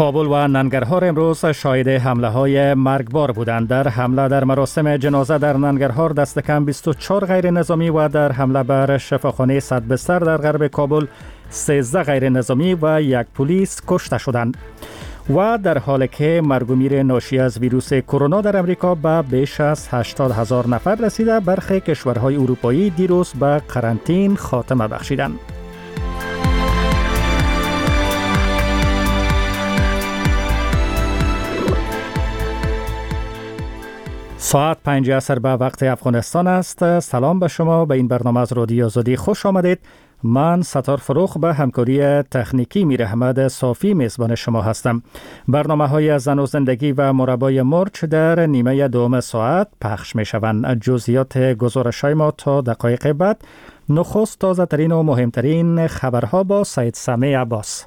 کابل و ننگرهار امروز شاهد حمله های مرگبار بودند. در حمله در مراسم جنازه در ننگرهار دست کم 24 غیر نظامی و در حمله بر شفاخانه صدبستر در غرب کابل 13 غیر نظامی و یک پلیس کشته شدند. و در حالی که مرگ و میر ناشی از ویروس کرونا در امریکا به بیش از 80,000 نفر رسیده، برخی کشورهای اروپایی دیروز به قرنطین خاتمه بخشیدند. ساعت 5 عصر به وقت افغانستان است. سلام به شما، به این برنامه از رادیو آزادی خوش آمدید. من ستار فروخ به همکاری تکنیکی میر احمد صافی میزبان شما هستم. برنامه های زن و زندگی و مربای مرچ در نیمه دوم ساعت پخش می شوند. جزئیات گزارش های ما تا دقایق بعد. نخست تازه ترین و مهمترین خبرها با سید سمی عباس.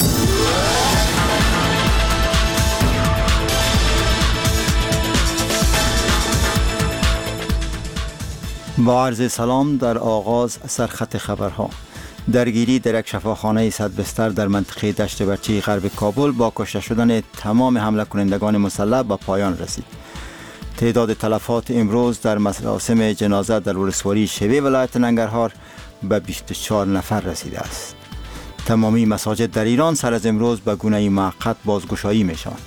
با عرض سلام، در آغاز سرخط خبرها. درگیری در یک شفاخانه صدبستر در منطقه دشت برچی غرب کابل با کشته شدن تمام حمله کنندگان مسلح به پایان رسید. تعداد تلفات امروز در مراسم جنازه در ولسوالی شیوه ولایت ننگرهار به 24 نفر رسیده است. تمامی مساجد در ایران سر از امروز به گونه موقت بازگشایی می شوند.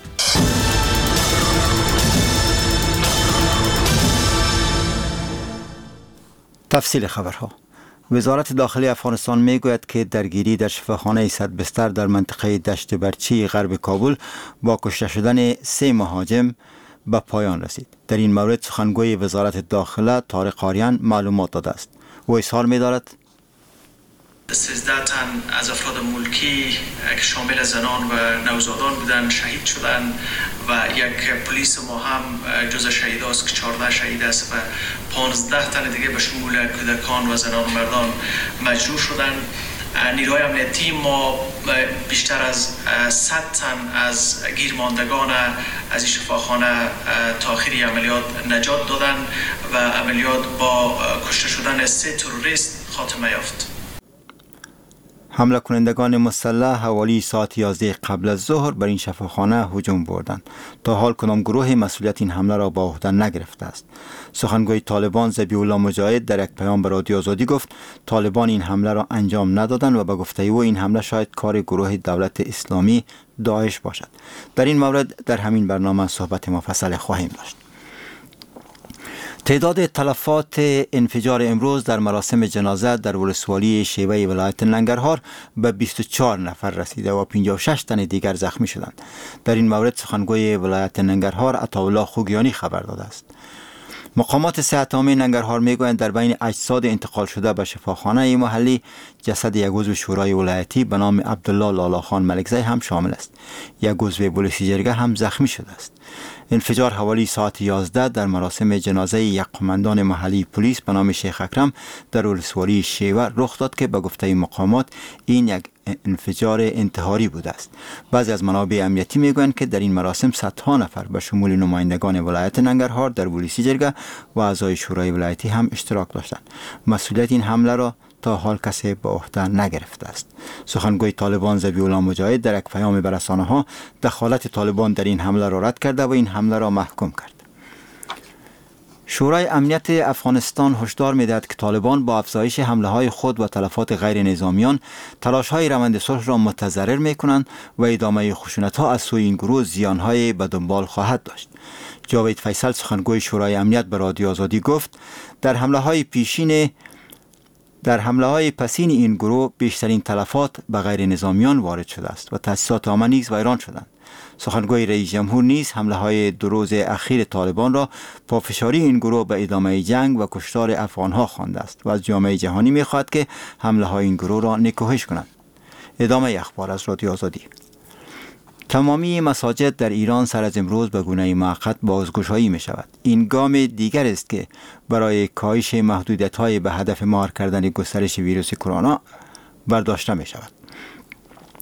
تفصیل خبرها. وزارت داخلی افغانستان می گوید که درگیری در شفاخانه صدبستر در منطقه دشت برچی غرب کابل با کشته شدن 3 مهاجم به پایان رسید. در این مورد سخنگوی وزارت داخله طارق آریان معلومات داده است. او اظهار می دارد 13 تن از افراد ملکی که شامل زنان و نوزادان بودند شهید شدند و یک پلیس ما هم جز شهید است که 14 شهید است و 15 تن دیگه به شمول کودکان و زنان و مردان مجروح شدند. نیروهای امنیتی ما بیشتر از 100 تن از گیرماندگان از این شفاخانه تا آخری عملیات نجات دادند و عملیات با کشته شدن 3 تروریست خاتمه یافت. حمله کنندگان مسلح حوالی ساعت 11 قبل از ظهر بر این شفاخانه هجوم بردند. تا حال کدام گروه مسئولیت این حمله را با عهده نگرفته است. سخنگوی طالبان ذبیح الله مجاهد در یک پیام به رادیو آزادی گفت طالبان این حمله را انجام ندادند و به گفته او این حمله شاید کار گروه دولت اسلامی داعش باشد. در این مورد در همین برنامه صحبت مفصل خواهیم داشت. تعداد تلفات انفجار امروز در مراسم جنازه در ولسوالی شیوه ولایت ننگرهار به 24 نفر رسیده و 56 تن دیگر زخمی شدند. در این مورد سخنگوی ولایت ننگرهار عطاالله خوگیانی خبر داده است. مقامات صحت عامه ننگرهار میگویند در بین اجساد انتقال شده به شفاخانه محلی جسد یک عضو شورای ولایتی به نام عبدالله لالاخان ملکزی هم شامل است. یک عضو پلیس جرگه هم زخمی شده است. انفجار حوالی ساعت 11 در مراسم جنازه یک قماندان محلی پلیس به نام شیخ اکرم در ولسوالی شیوه رخ داد که به گفته مقامات این یک انفجار انتحاری بوده است. بعضی از منابع امنیتی میگویند که در این مراسم صدها نفر به شمول نمایندگان ولایت ننگرهار در پلیس جرگه و اعضای شورای ولایتی هم اشتراک داشتند. مسئولیت این حمله را تا حال کسی به عهده نگرفته است. سخنگوی طالبان ذبیح الله مجاهد در یک پیام به رسانه‌ها دخالت طالبان در این حمله را رد کرده و این حمله را محکوم کرد. شورای امنیت افغانستان هشدار می‌دهد که طالبان با افزایش حمله‌های خود و تلفات غیر نظامیان تلاش‌های روند صلح را متضرر می‌کنند و ادامه خشونت‌ها از سوی این گروه زیان‌های به دنبال خواهد داشت. جاوید فیصل سخنگوی شورای امنیت به رادیو آزادی گفت در حمله‌های پسین این گروه بیشترین تلفات به غیر نظامیان وارد شده است و تأسیسات عامه نیز ویران شدند. سخنگوی رئیس جمهور نیز حمله‌های 2 روز اخیر طالبان را پافشاری این گروه به ادامه جنگ و کشتار افغان‌ها خوانده است و از جامعه جهانی می‌خواهد که حمله‌های این گروه را نکوهش کنند. ادامه اخبار از رادیو آزادی. تمامی مساجد در ایران سر از امروز به گونه موقت بازگشایی می شود. این گام دیگر است که برای کاهش محدودیت‌های به هدف مهار کردن گسترش ویروس کرونا برداشته می شود.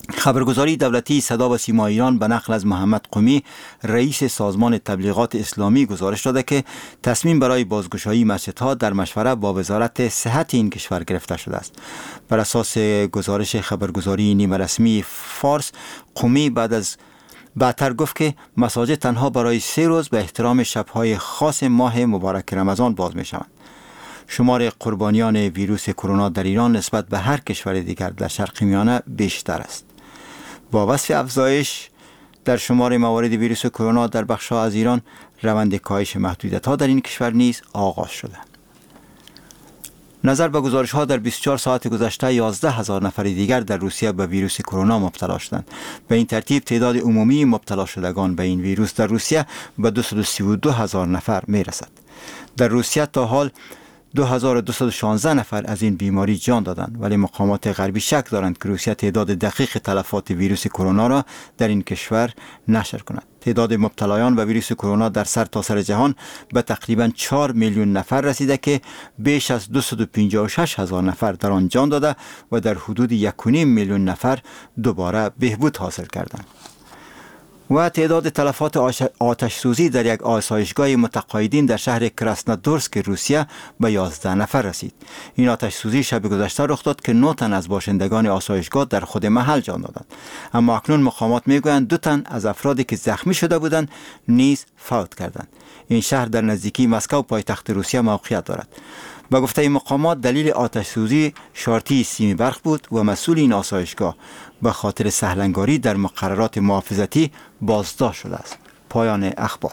خبرگزاری دولتی صدا و سیما ایران به نقل از محمد قمی رئیس سازمان تبلیغات اسلامی گزارش داده که تصمیم برای بازگشایی مسجدها در مشوره با وزارت صحت این کشور گرفته شده است. بر اساس گزارش خبرگزاری نیمه رسمی فارس، قمی بعدتر گفت که مساجد تنها برای 3 روز به احترام شب‌های خاص ماه مبارک رمضان باز می شوند. شمار قربانیان ویروس کرونا در ایران نسبت به هر کشور دیگر در شرق میانه بیشتر است. با وصف افزایش در شمار موارد ویروس کرونا در بخش‌ها از ایران، روند کاهش محدودیت‌ها در این کشور نیز آغاز شده. نظر به گزارش‌ها در 24 ساعت گذشته 11,000 نفر دیگر در روسیه به ویروس کرونا مبتلا شدند. به این ترتیب تعداد عمومی مبتلا شدگان به این ویروس در روسیه به 232,000 نفر می‌رسد. در روسیه تا حال 2216 نفر از این بیماری جان دادند، ولی مقامات غربی شک دارند که روسیه تعداد دقیق تلفات ویروس کرونا را در این کشور نشر کند. تعداد مبتلایان به ویروس کرونا در سرتاسر جهان به تقریباً 4 میلیون نفر رسیده که بیش از 256,000 نفر در آن جان داده و در حدود 1.5 میلیون نفر دوباره بهبود حاصل کردند. و تعداد تلفات آتش سوزی در یک آسایشگاه متقاعدین در شهر کراسنودارسک روسیه به 11 نفر رسید. این آتش سوزی شب گذشته رخ داد که 9 تن از باشندگان آسایشگاه در خود محل جان دادند، اما اکنون مقامات میگویند 2 تن از افرادی که زخمی شده بودند نیز فوت کردند. این شهر در نزدیکی مسکو پایتخت روسیه موقعیت دارد. به گفته مقامات دلیل آتش سوزی شارتی سیم برق بود و مسئول این آسایشگاه به خاطر سهلنگاری در مقررات محافظتی بازداشت شده است. پایان اخبار.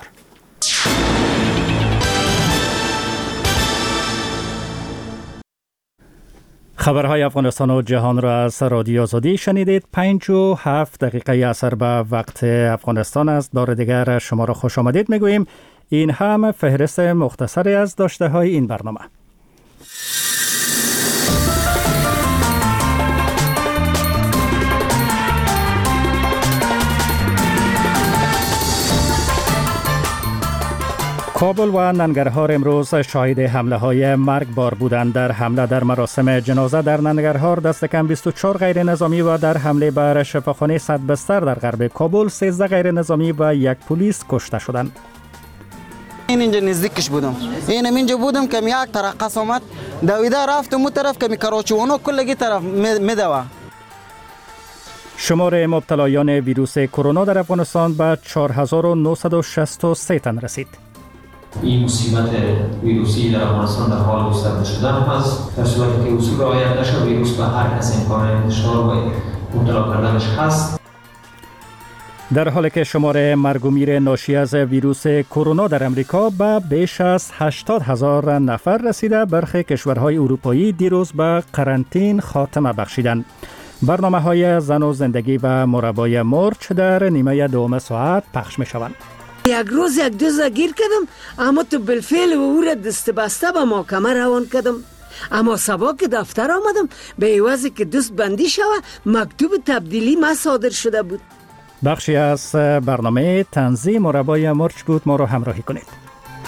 خبرهای افغانستان و جهان را از رادیو آزادی شنیدید. 5:07 اثر به وقت افغانستان است. بار دیگر شما را خوش آمدید میگوییم. این هم فهرست مختصری از داشته های این برنامه. کابل و ننگرهار امروز شاهد حمله های مرگبار بودند. در حمله در مراسم جنازه در ننگرهار دست کم 24 غیر نظامی و در حمله بر شفاخانه صدبستر در غرب کابل 13 غیر نظامی و 1 پلیس کشته شدند. اینجا نزدیکش بودم. اینجا بودم که یک ترقص آمد دویده رفتم اون طرف که میکراچوانو کلگی طرف میدوه. شمار مبتلایان ویروس کرونا در افغانستان به 4963 تن رسید. این مصیبت ویروسی در افغانستان در حال گسترده شدن است. در صورتی که اصول رعایت نشه ویروس به هر کس امکان انتشار و مبتلا کردنش هست. در حالی که شمار مرگ و میر ناشی از ویروس کرونا در امریکا به بیش از 80,000 نفر رسیده، برخی کشورهای اروپایی دیروز به قرنطین خاتمه بخشیدند. برنامه‌های زن و زندگی و مربای مرچ در نیمه دوم ساعت پخش می‌شوند. یک روز یک دوز گیر کردم، اما تو بالفعل و او را دست بسته به محکمه روان کردم. اما صبح که دفتر آمدم به عوضی که دوست بندی شوه مکتوب تبدیلی ما صادر شده بود. بخشی از برنامه تنظیم مربای مرچ بود. ما رو همراهی کنید.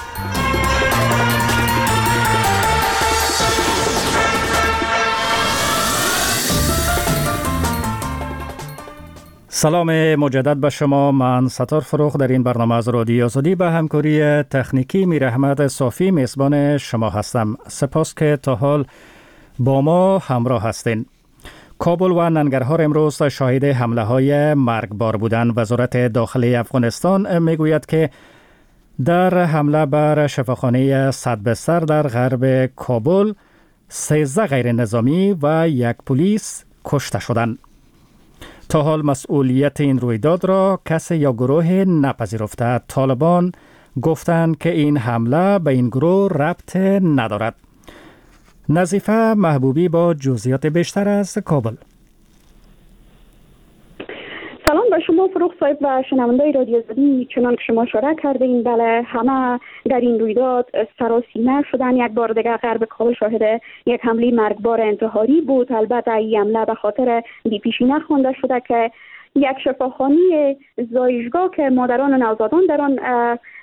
سلام مجدد به شما. من ستار فروخ در این برنامه از رادیو آزادی به همکاری تکنیکی میر احمد صافی میزبان شما هستم. سپاس که تا حال با ما همراه هستین. کابل و ننگرهار امروز شاهد حمله های مرگبار بودند. وزارت داخلی افغانستان میگوید که در حمله بر شفاخانه صدبستر در غرب کابل 13 غیر نظامی و 1 پلیس کشته شدند. تا حال مسئولیت این رویداد را کسی یا گروه نپذیرفته. طالبان گفتند که این حمله به این گروه ربط ندارد. نظیفه محبوبی با جزئیات بیشتر از کابل. سلام به شما فروخ صاحب و شنوندای رادیو آزادی. چنان که شما اشاره کردین، بله، همه در این رویداد سراسیمه شدن. یک بار دیگر غرب کابل شاهد یک حمله مرگبار انتحاری بود. البته این حمله به خاطر بی‌پیشی خوانده شده که یک شفاخانه زایشگاه که مادران و نوزادان در آن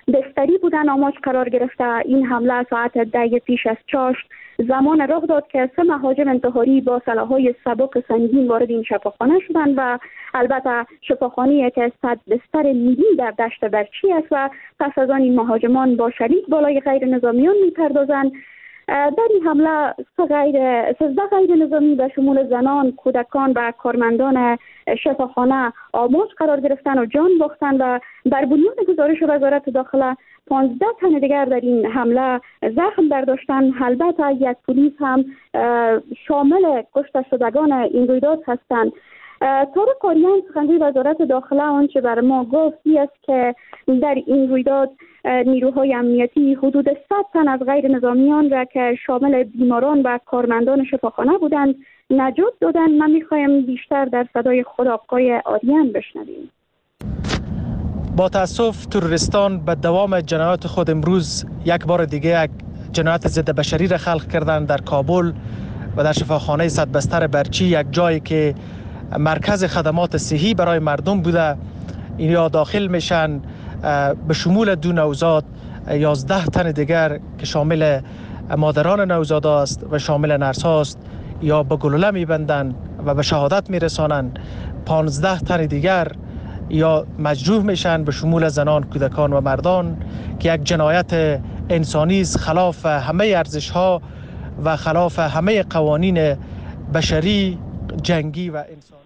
بستری بودن آماج قرار گرفته. این حمله ساعت 10 پیش از چاشت زمان رخ داد که 3 مهاجم انتحاری با سلاح‌های سبک سنگین وارد این شفاخانه شدند و البته شفاخانه‌ای که 100 بستر ملی در دشت برچی است و پس از آن این مهاجمان با شلیک بالای غیر نظامیان می‌پردازند. در این حمله 13 غیر نظامی به شمول زنان، کودکان و کارمندان شفاخانه آماج قرار گرفتند و جان باختند و بر بنیاد گزارش وزارت داخله 15 تن دیگر در این حمله زخم برداشتند. البته یک پلیس هم شامل کشته شدگان این رویداد هستند. طارق قاریان سخنگوی وزارت داخله آنچه بر ما گفت است که در این رویداد نیروهای امنیتی حدود 100 تن از غیر نظامیان را که شامل بیماران و کارمندان شفاخانه بودند نجات دادند. من می‌خوایم بیشتر در صدای خود آقای آریان بشنویم. با تأسف تروریستان به دوام جنایات خود امروز یک بار دیگه یک جنایت ضد بشری را خلق کردند در کابل و در شفاخانه 100 بستر برچی، یک جایی که مرکز خدمات صحی برای مردم بوده. اینها داخل میشن به شمول 2 نوزاد 11 تن دیگر که شامل مادران نوزاد است و شامل نرس است یا به گلوله میبندن و به شهادت میرسانند. 15 تن دیگر یا مجروح میشن به شمول زنان، کودکان و مردان که یک جنایت انسانی است خلاف همه ارزش ها و خلاف همه قوانین بشری، جنگی و انسانی.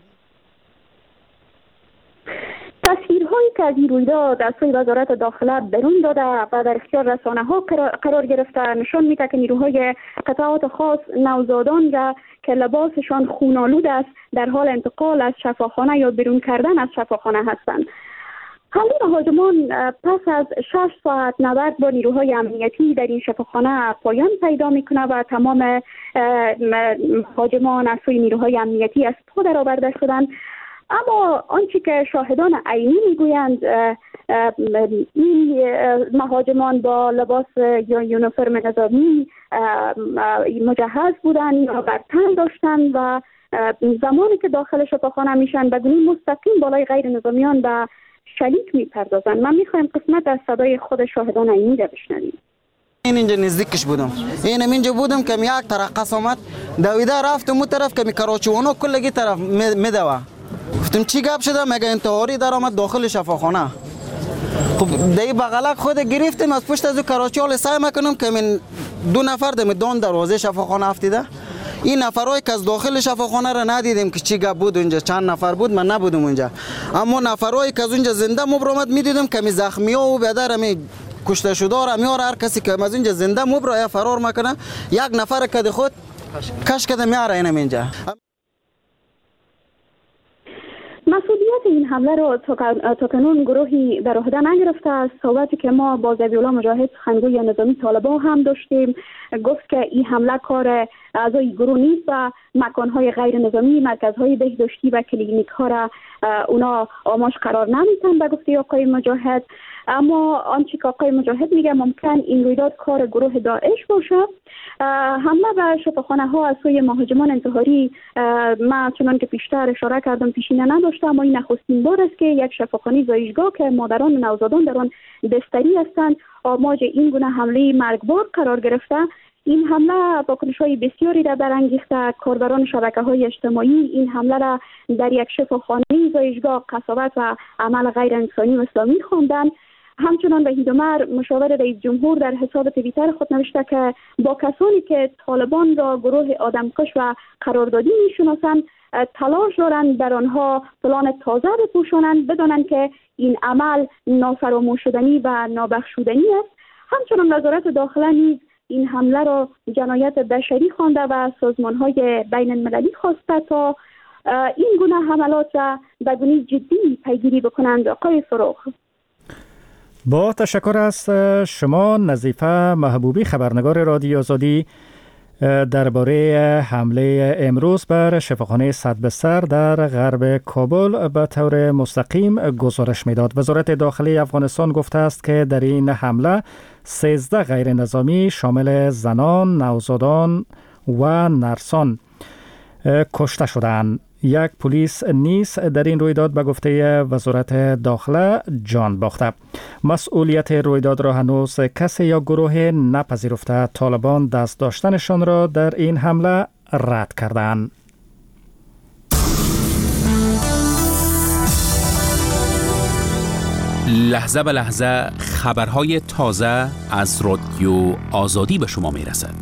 تصویرهایی که از این رویداد از سوی وزارت داخله برون داده و در اختیار رسانه‌ها قرار گرفته نشان میده که نیروهای قطعات خاص نوزادان را که لباسشان خونالود است در حال انتقال از شفاخانه یا بیرون کردن از شفاخانه هستند. حمله مهاجمان پس از 6 ساعت نبرد با نیروهای امنیتی در این شفاخانه پایان پیدا میکنه و تمام مهاجمان از سوی نیروهای امنیتی از پا درآورده شدند. اما آنچه که شاهدان عینی میگویند این مهاجمان با لباس یا یونیفرم نظامی مجهز بودند یا بر تن داشتند و زمانی که داخل شفاخانه میشن به گونه مستقیم بالای غیر نظامیان و شلیک میپردازند. من میخوایم قسمت از صدای خود شاهدان عینی را بشنویم. اینجا نزدیکش بودم. اینجا بودم که یک ترقص آمد دویده رفتم اون طرف که کراچوانو کلگی طرف میدوه. گفتم چی گپ شده؟ مگه انتحاری در آمد داخل شفاخانه. خب دی بغلک خود گرفتم از پشت از کراچیال سعی میکنم که من 2 نفر دم دروازه شفاخانه افتیده. این نفرایی که از داخل شفاخانه را ندیدیم که چی گپ بود اونجا، چند نفر بود من نبودم اونجا، اما نفرایی که از اونجا زنده مبرمت میدیدم که می زخمی ها و بدر می کشته شده را میار هر کسی که از اونجا زنده مبرا فرار میکنه یک نفر که خود کش کده میاره اینجا. مسئولیت این حمله را تا کنون گروهی بر عهده نگرفته است. صحبتی که ما با ذبیحالله مجاهد سخنگوی نظامی طالبان هم داشتیم گفت که این حمله کار اعضای گروه نیست و مکانهای غیر نظامی، مرکزهای بهداشتی و کلینیک ها را اونا آماج قرار نمیدن به گفته آقای مجاهد. اما آنچه که آقای مجاهد میگه ممکن این رویداد کار گروه داعش باشه. حمله به شفاخانه ها از سوی مهاجمان انتحاری من چنان که پیشتر اشاره کردم پیشینه نداشته، اما این نخستین بار است که یک شفاخانه زایشگاه که مادران و نوزادان در آن بستری هستند آماج این گونه حمله مرگبار قرار گرفته. این حمله واکنش‌های بسیاری را برانگیخته. کاربران شبکه‌های اجتماعی این حمله را در یک شفاخانه زایشگاه قساوت و عمل غیر انسانی و اسلامی خواندند. همچنان وحید عمر مشاور رئیس جمهور در حساب توییتر خود نوشته که با کسانی که طالبان را گروه آدمکش و قراردادی می‌شناسند تلاش دارند در آنها پلان تازه بپوشانند، بدانند که این عمل نافراموش شدنی و نابخشودنی است. همچنان وزارت داخله نیز این حمله را جنایت بشری خوانده و سازمان‌های بین المللی خواسته تا این گونه حملات را به گونه جدی پیگیری بکنند. آقای فروغ، با تشکر از شما. نظیفه محبوبی، خبرنگار رادیو آزادی، درباره حمله امروز بر شفاخانه 100 بستر در غرب کابل به طور مستقیم گزارش میداد. وزارت داخلی افغانستان گفته است که در این حمله 13 غیر نظامی شامل زنان، نوزادان و نرسان کشته شدند. یک پلیس نیز در این رویداد به گفته وزارت داخله جان باخته. مسئولیت رویداد را هنوز کسی یا گروه نپذیرفته. طالبان دست داشتنشان را در این حمله رد کردند. لحظه به لحظه خبرهای تازه از رادیو آزادی به شما می رسد.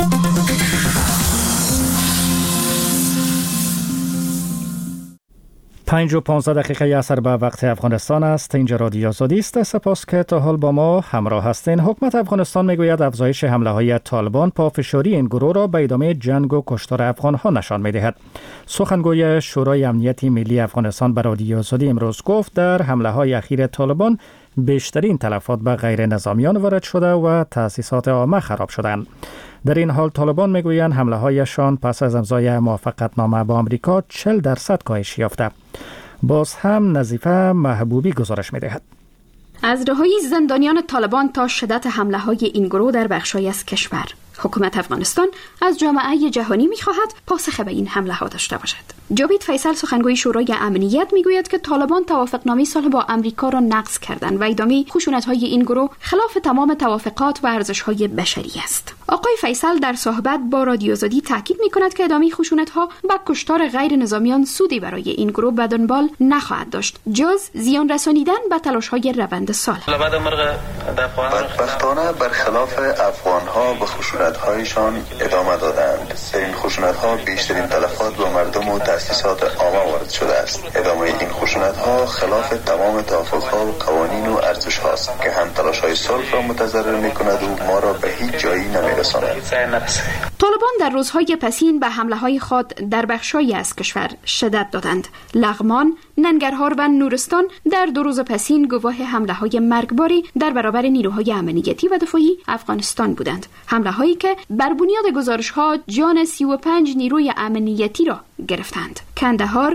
5:15 اثر به وقت افغانستان است. اینجا رادیو آزادی است. سپاس که تا حال با ما همراه هستین. حکومت افغانستان میگوید افزایش حمله های طالبان پافشاری این گروه را به ادامه جنگ و کشتار افغان ها نشان میدهد. سخنگوی شورای امنیتی ملی افغانستان به رادیو آزادی امروز گفت در حمله های اخیر طالبان بیشترین تلفات به غیر نظامیان وارد شده و تأسیسات عامه خراب شدند. در این حال طالبان میگویند حمله هایشان پس از امضای موافقتنامه با آمریکا 40% کاهش یافته. باز هم نظیفه محبوبی گزارش میدهد. از رهایی زندانیان طالبان تا شدت حمله های این گروه در بخش‌هایی از کشور، حکومت افغانستان از جامعه جهانی می‌خواهد پاسخ به این حمله ها داشته باشد. جاوید فیصل سخنگوی شورای امنیت میگوید که طالبان توافقنامه صلح با آمریکا را نقض کردند و ادامه خشونت‌های این گروه خلاف تمام توافقات و ارزش‌های بشری است. آقای فیصل در صحبت با رادیو آزادی تاکید می‌کند که ادامه خشونت‌ها و کشتار غیر نظامیان سودی برای این گروه به دنبال نخواهد داشت جز زیان رسانیدن به تلاش‌های روند صلح. بدبختانه برخلاف افغان‌ها به خشونت‌هایشان ادامه دادند. در این خشونت‌ها بیشترین تلفات به مردم و تأسیسات عامه وارد شده است. ادامه این خشونت‌ها خلاف تمام توافق‌ها و قوانین و ارزش‌هاست که هم تلاش‌های صلح را متضرر می‌کند و ما را به هیچ جایی نمی‌رساند. طالبان در روزهای پسین به حمله‌های خود در بخش‌هایی از کشور شدت دادند. لغمان، ننگرهار و نورستان در 2 روز پسین گواه حمله‌های مرگباری در برابر نیروهای امنیتی و دفاعی افغانستان بودند. حمله‌هایی که بر بنیاد گزارش‌ها جان 35 نیروی امنیتی را گرفتند. کندهار،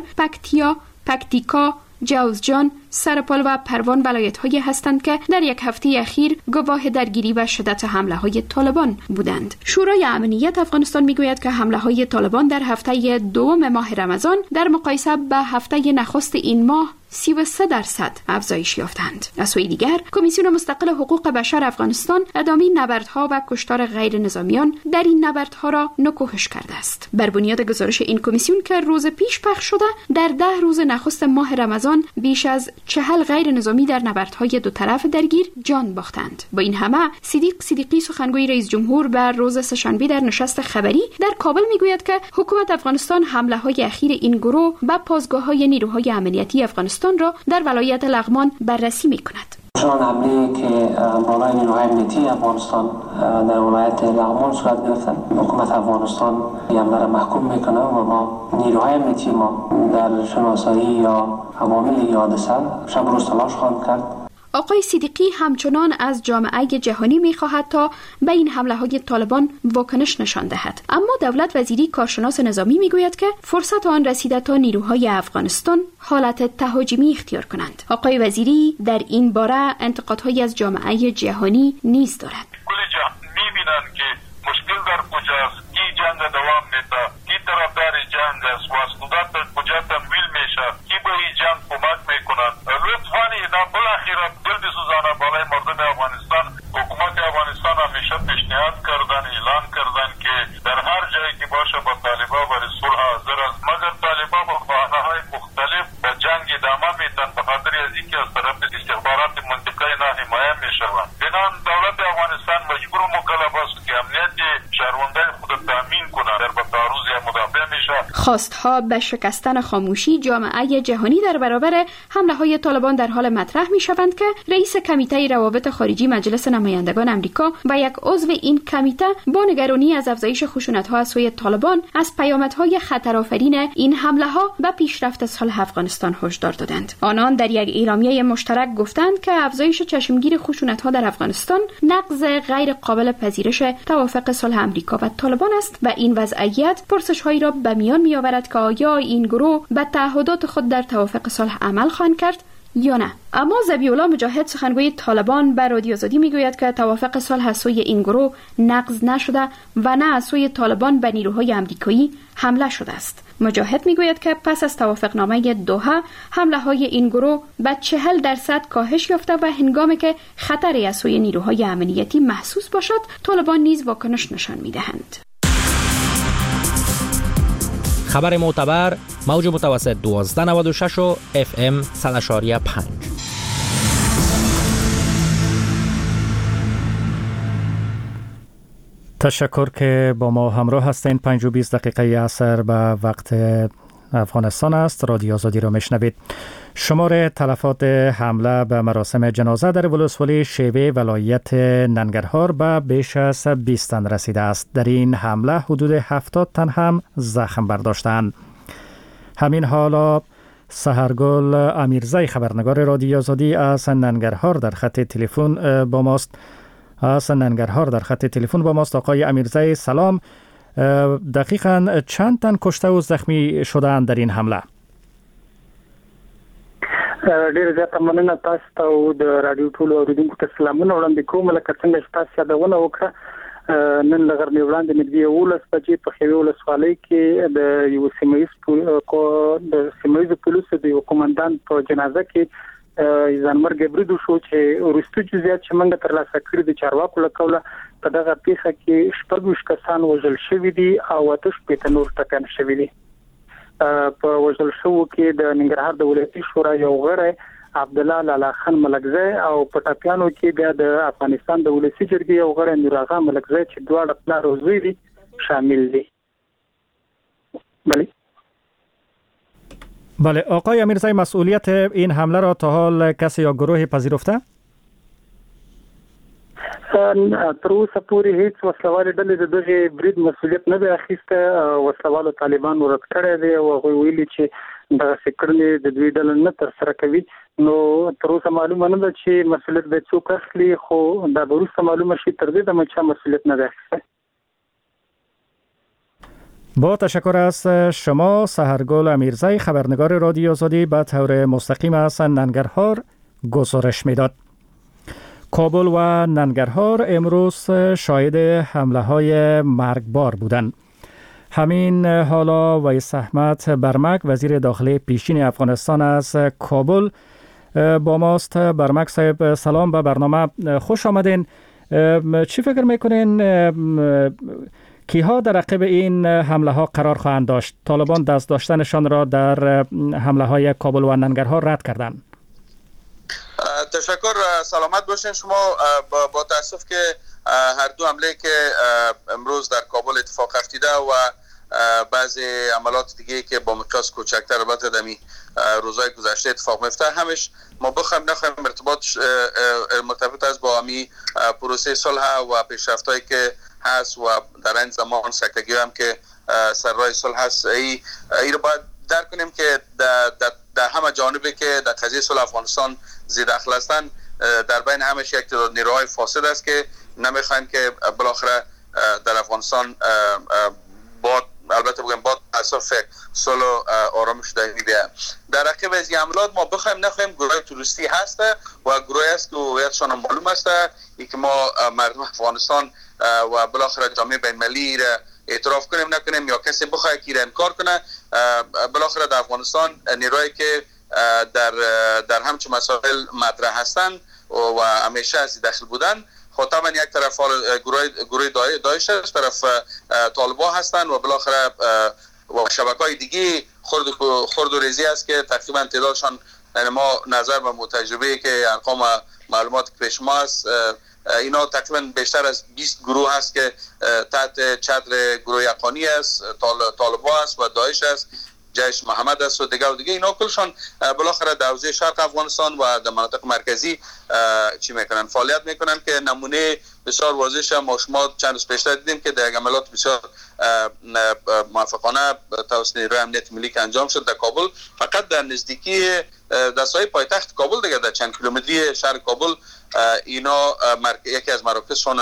پکتیکا، جوزجان، سرپل و پروان ولایت‌هایی هستند که در یک هفته اخیر گواه درگیری و شدت حمله‌های طالبان بودند. شورای امنیت افغانستان میگوید که حمله‌های طالبان در هفته دوم ماه رمضان در مقایسه به هفته نخست این ماه 33% افزایش یافتند. از سوی دیگر کمیسیون مستقل حقوق بشر افغانستان ادامه نبردها و کشتار غیر نظامیان در این نبردها را نکوهش کرده است. بر بنیاد گزارش این کمیسیون که روز پیش پخش شده، در 10 روز نخست ماه رمضان بیش از 40 غیر نظامی در نبردهای دو طرف درگیر جان باختند. با این همه صدیقی سخنگوی رئیس جمهور بر روز سه‌شنبه در نشست خبری در کابل میگوید که حکومت افغانستان حمله‌های اخیر این گروه به پاسگاه‌های نیروهای امنیتی افغانستان را در ولایت لغمان بررسی می‌کند. چون حمله که بالای نیروهای امنیتی افغانستان در ولایت لغمان صورت گرفت، حکومت افغانستان این حمله را محکوم میکنه و ما نیروهای امنیتی ما در شناسایی یا عوامل حادثه شب روز تلاش خواهند کرد. آقای صدیقی همچنان از جامعه جهانی می‌خواهد تا به این حمله‌های طالبان واکنش نشان دهد. اما دولت وزیری کارشناس نظامی میگوید که فرصت آن رسیده تا نیروهای افغانستان حالت تهاجمی اختیار کنند. آقای وزیری در این باره انتقادهایی از جامعه جهانی نیز دارد. کل جهان می‌بینند که مشکل در کجاست، کی جنگ دوام میده، کی طرفدار جنگ است، واسطات کجا تمویل میشه، کی به این جنگ کمک میکنند. لطفاً اینا بالاخره دل سوزانه بالای مردم افغانستان. حکومت افغانستان همیشه پیشنهاد کردن، اعلان کردن که در هر جایی که باشه با طالبان برای صلح حاضر است، مگر طالبان با بهانه‌های مختلف به جنگ ادامه میدن به خاطر از اینکه از طرف استخبارات منطقه اینا حمایه میشوند. بنابراین دولت افغانستان مجبور و مکلف است که امنیت شهروندان خود تامین کنه، در تعرض یا مدافع میشه. خواستها به شکستن خاموشی جامعه جهانی در برابر حمله‌های طالبان در حال مطرح میشوند که رئیس کمیته روابط خارجی مجلس نمایندگان آمریکا و یک عضو این کمیته با نگرانی از افزایش خشونت‌ها از سوی طالبان از پیامدهای خطرآفرین این حمله‌ها به پیشرفت صلح افغانستان هشدار دادند. آنان در یک اعلامیه مشترک گفتند که افزایش چشمگیر خشونت‌ها در افغانستان نقض غیر قابل پذیرش توافق صلح آمریکا و طالبان است و این وضعیت پرسش‌هایی را به میان می‌آورد که آیا این گروه به تعهدات خود در توافق صلح عمل خواهند کرد یا نه. اما ذبیح الله مجاهد سخنگوی طالبان به رادیو آزادی میگوید که توافق صلح از سوی این گروه نقض نشده و نه از سوی طالبان به نیروهای آمریکایی حمله شده است. مجاهد میگوید که پس از توافقنامه دوحه حمله های این گروه به 40% کاهش یافته و هنگامی که خطری از سوی نیروهای امنیتی محسوس باشد طالبان نیز واکنش نشان میدهند. خبر معتبر موج متوسط 1296 و FM 100.5. تشکر که با ما همراه هستین. 5:20 دقیقه عصر به وقت افغانستان است. رادیو آزادی را میشنوید. شمار تلفات حمله به مراسم جنازه در ولسوالی شیوه ولایت ننگرهار به بیش از 20 تن رسیده است. در این حمله حدود 70 تن هم زخم برداشتند. همین حالا سحرگل امیرزی خبرنگار رادیو آزادی از ننگرهار در خط تلفن با ماست. آقای امیرزی سلام. دقیقاً چند تن کشته و زخمی شدند در این حمله؟ ډیر زیاته مننه تاسو ته او د رادیو ټولو اوریدونکو ته سلامونه وړاندې کوم. لکه څنګه چې تاسو یادونه وکړه نن له غرمې وړاندې نږدې 11 بجې په خیوي ولسوالۍ کې د یو سیمایي پولیسو د یو قومندان په جنازه کې ځانمرګ برید وشو چې وروستي جزئیات چې موږ ترلاسه کړي د چارواکو له قوله په دغه پیښه کې 26 کسان وژل شوي دي او 8 نور ټکان شوي دي. په وژل شو کې د ننګرهار د ولایتي شورا یو غړی عبد الله لالا خان ملکزی او په ټاپیانو کې بیا د افغانستان د ولسی جرګې یو غړی نوراغه ملکزی چې دواړه پلار او زوی دي شامل دي. بله آقای امیرزی، مسئولیت این حمله را تا حال کسی یا گروهی پذیرفته؟ تر اوسه پورې هیڅ وسلوالې ډلې د دغه برید مسؤلیت نه دی اخیسته. وسلوالو طالبان ورته کړی دی او هغوی ویلي چې دغه کړنې د دوی ډله نه ترسره کوي. نو تر اوسه معلومه نه ده چې مسؤلیت به څوک اخلي، خو دا به وروسته معلومه شي. تر دې دمه چا مسؤلیت نه دی اخیسته. با تشکر از شما سحرگل امیرزی خبرنگار رادیو آزادی به طور مستقیم از ننگرهار گزارش میداد. کابل و ننگرهار امروز شاهد حمله های مرگبار بودند. همین حالا ویس احمد برمک وزیر داخلی پیشین افغانستان از کابل با ماست. برمک صاحب سلام، به برنامه خوش آمدین. چی فکر میکنین کیها در عقب این حمله ها قرار خواهند داشت؟ طالبان دست داشتنشان را در حمله های کابل و ننگرهار رد کردند. تشکر، سلامت باشین شما. با تاسف که هر دو حمله که امروز در کابل اتفاق افتیده و بعضی عملات دیگه که با مقیاس کوچکتر البته دمی روزهای گذشته اتفاق میفته، همش ما بخوایم نخوایم مرتبط است با امی پروسه صلح و پیشرفتایی که هست و در این زمان سکتگی هم که سر راه صلح هست. ای رو باید درک کنیم که در همه جانبی که در قضیه صلح افغانستان زیر دخل هستند، در بین همش یک تعداد نیروهای فاسد است که نمیخواین که بالاخره در افغانستان البته بگم با تاسف صلح و آرامش دائمی بیاد. در عقب از این عملات ما بخوایم نخوایم گروه توریستی هست و گروهی است که هویتشان معلوم است، ای که ما مردم افغانستان و بالاخره جامعه بین المللی را اعتراف کنیم نکنیم یا کسی بخواد که انکار کنه، بالاخره در افغانستان نیروهایی که در همچون مسائل مطرح هستند و همیشه از داخل بودن، خود طبعا یک طرف گروه داعش است، طرف طالبان هستند و بالاخره و شبکه‌های دیگه خرد و ریزی است که تقریبا تعدادشان، یعنی ما نظر به تجربه که ارقام معلومات پیش ما است، اینا تقریبا بیشتر از 20 گروه هست که تحت چتر گروه یقانی است، طالبان است و داعش است، جیش محمد است و دیگه اینا کلشان بالاخره در حوزه شرق افغانستان و در مناطق مرکزی چی میکنن، فعالیت میکنن که نمونه بسیار واضحه. ما شما چند روز پیشتر دیدیم که در عملیات بسیار موفقانه توسط نیروی امنیت ملی که انجام شد در کابل، فقط در نزدیکی در سایه پایتخت کابل دیگه در چند کیلومتری شهر کابل اینا یکی از مراکزشون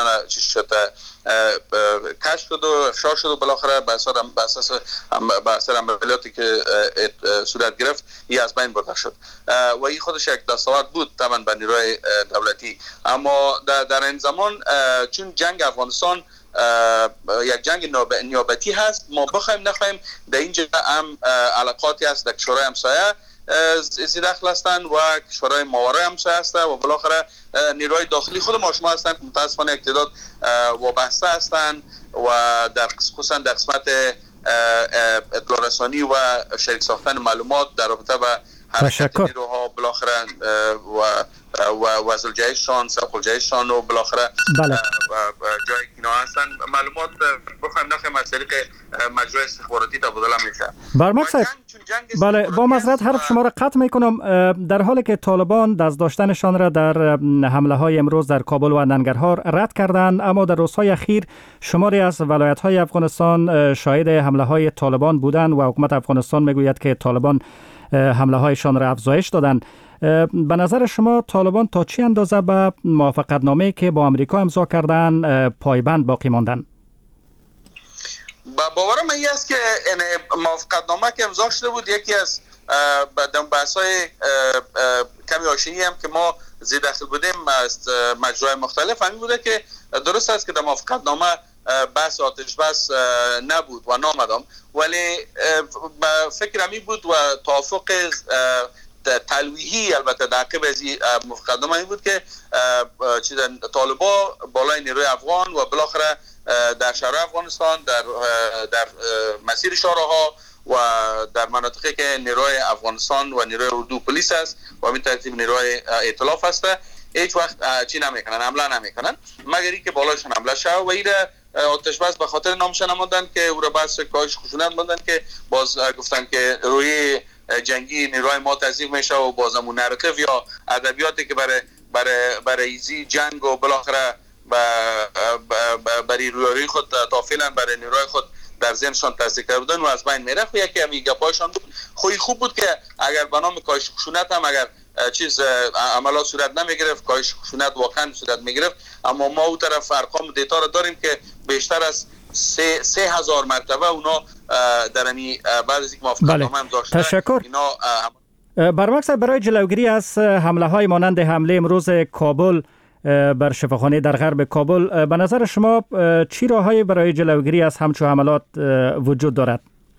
کشف شد و افشا شد و بالاخره به اثر عملیاتی که صورت گرفت این از بین برده شد و این خودش یک دستاورد بود طبعا به نیروی دولتی. اما در این زمان چون جنگ افغانستان یک جنگ نیابتی هست، ما بخوایم نخوایم در اینجا هم علاقاتی هست در کشورهای همسایه زیر دخل هستند و کشورهای ماورای همسایه هستند و بالاخره نیروهای داخلی خود ما شما هستند که متاسفانه اقتدار وابسته هستند و خصوصا در قسمت اطلاع رسانی و شریک ساختن معلومات در رابطه با حرکت نیروها بالاخره و وزل جایشان، سرخل جایشان و بالاخره جایی که اینا هستن معلومات بخوایم نخوایم از طریق مجرای استخباراتی تبادله میشه. برمک صاحب، بله، با معذرت حرف شما را قطع میکنم. در حالی که طالبان دست داشتنشان را در حمله های امروز در کابل و ننگرهار رد کردند، اما در روزهای اخیر شماری از ولایت های افغانستان شاهد حمله های طالبان بودند و حکومت افغانستان میگوید که طالبان حمله هایشان را افزایش دادند. به نظر شما طالبان تا چه اندازه به موافقت نامه‌ای که با امریکا امضا کردن پایبند باقی ماندن؟ باورم این است که موافقت نامه که امضا شده بود یکی از بحث‌های کمی حاشیه‌ای هم که ما زیر دخل بودیم از مجراهای مختلف همین بوده که درست است که در موافقت نامه بحث آتش بس نبود و نامدام، ولی فکر همی بود و توافق تلویحی البته در عقب از موافقت نامه این بود که طالبا بالای نیروی افغان و بالاخره در شهر افغانستان در مسیر شهرها و در مناطقی که نیروی افغانستان و نیروی اردو پلیس است و همین ترتیب نیروی ائتلاف است هیچ وقت چی نمیکنن، حمله نمیکنن مگر اینکه بالایشان حمله شود و این آتش بس به خاطر نامشان نماندن که او را بس کاهش خشونت ماندن که باز گفتن که روی جنگی نیروی ما تضعیف میشه و بازمون نراتیو یا ادبیاتی که برای ایزی جنگ و بالاخره برای رویارویی خود تافیلا برای نیروی خود در ذهنشان تصدیق کرده بودن و از بین میره. خو یکی همی گپایشان بود خوب بود که اگر به نام کاهش خشونت هم اگر عملات صورت نمیگرفت، کاهش خشونت واقعا صورت میگرفت، اما ما اون طرف ارقام دیتا را داریم که بیشتر از 3000 مرتبه اونا در امی بعد از اینکه موافقت نامه امضا شده. تشکر. برمک صاحب، برای جلوگیری از حمله های مانند حمله امروز کابل بر شفاخانه در غرب کابل، به نظر شما چی راههایی برای جلوگیری از همچون حملات وجود دارد؟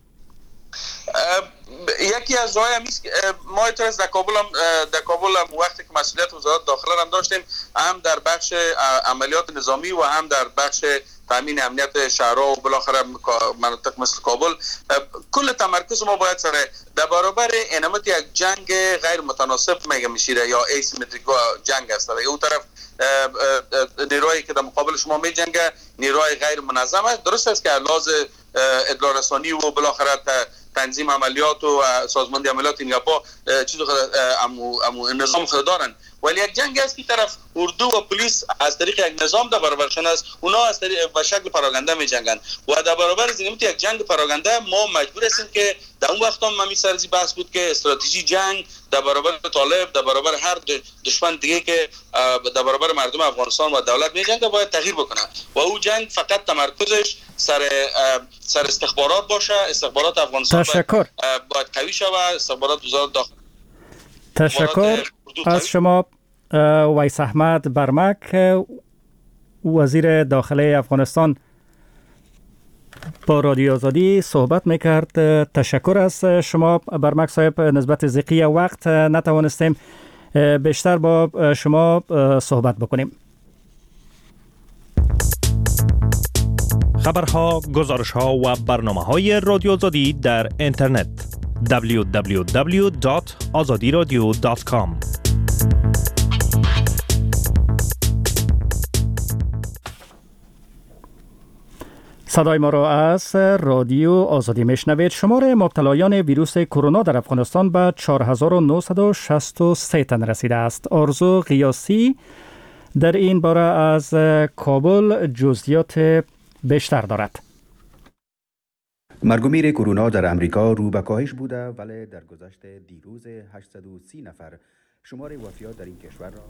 یکی از راه‌های است که ما اعتراض در کابل هم وقتی که مسئولیت وزارت داخله هم داشتیم، هم در بخش عملیات نظامی و هم در بخش تامین امنیت شهرها و بالاخره مناطق مثل کابل کل تمرکز ما باید سر در برابر انمت یک جنگ غیر متناسب میگه میشیره یا ایسیمتریک جنگ است. اون طرف نیرویی که در مقابل شما می جنگه نیروی غیر منظم است. درست است که لحاظ اطلاع رسانی و بالاخره تنظیم عملیات و سازماندهی عملیات این گپا چیز نظام خود دارن، ولی یک جنگ است که طرف اردو و پلیس از طریق یک نظام در برابرشون است، اونا از طریق و شکل پراگنده می جنگن و در برابر زینمت یک جنگ پراگنده ما مجبور هستیم که در اون وقت هم سرزی بحث بود که استراتژی جنگ در برابر طالب در برابر هر دشمن دیگه که در برابر مردم افغانستان و دولت می جنگه باید تغییر بکنه و او جنگ فقط تمرکزش سر استخبارات باشه. استخبارات افغانستان باید قوی شود، استخبارات وزارت داخله. تشکر از شما ویس احمد برمک، وزیر داخله افغانستان با رادیو آزادی صحبت میکرد. تشکر از شما برمک صاحب. نسبت ضیقی وقت نتوانستیم بیشتر با شما صحبت بکنیم. خبرها، گزارشها و برنامه‌های رادیو آزادی در اینترنت www.azadiradio.com. صدای ما را از رادیو آزادی میشنوید. شمار مبتلایان ویروس کرونا در افغانستان به 4963 تن رسیده است. آرزو قیاسی در این باره از کابل جزئیات بیشتر دارد. مرگ و میر کرونا در امریکا رو به کاهش بوده، ولی در گذشت دیروز 830 نفر شمار وفیات در این کشور را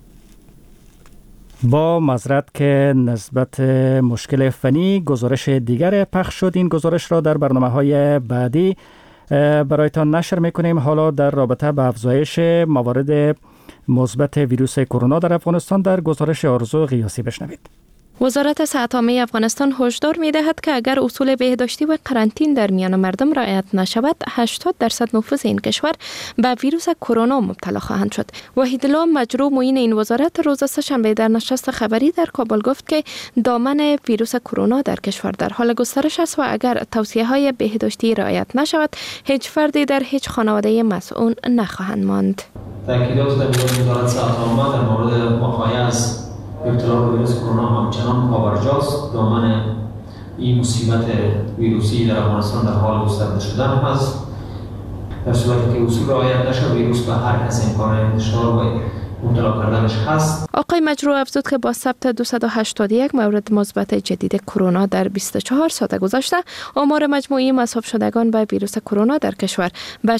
با معذرت که نسبت مشکل فنی گزارش دیگر پخش شد. این گزارش را در برنامه‌های بعدی برایتان نشر می‌کنیم. حالا در رابطه با افزایش موارد مثبت ویروس کرونا در افغانستان در گزارش آرزو غیاسی بشنوید. وزارت صحت عامه افغانستان هشدار می‌دهد که اگر اصول بهداشتی و قرنطین در میان مردم رعایت نشود 80% نفوس این کشور به ویروس کرونا مبتلا خواهند شد. وحیدالله مجروح معین این وزارت روز سه‌شنبه در نشست خبری در کابل گفت که دامن ویروس کرونا در کشور در حال گسترش است و اگر توصیه‌های بهداشتی رعایت نشود هیچ فردی در هیچ خانواده مسئول نخواهند ماند. تاکیدات در وزارت صحت عامه در مورد وقایع از ابتلا به ویروس کرونا همچنان پابرجاست. دامن این مصیبت ویروسی در افغانستان در حال گسترده شدن است. در صورتی که اصول رعایت نشه ویروس به هر کس امکان انتشار و مبتلا کردنش هست. آقای مجروح افزود که با ثبت 281 مورد مثبت جدید کرونا در 24 ساعت گذشته آمار مجموعی مصاب شدگان به ویروس کرونا در کشور به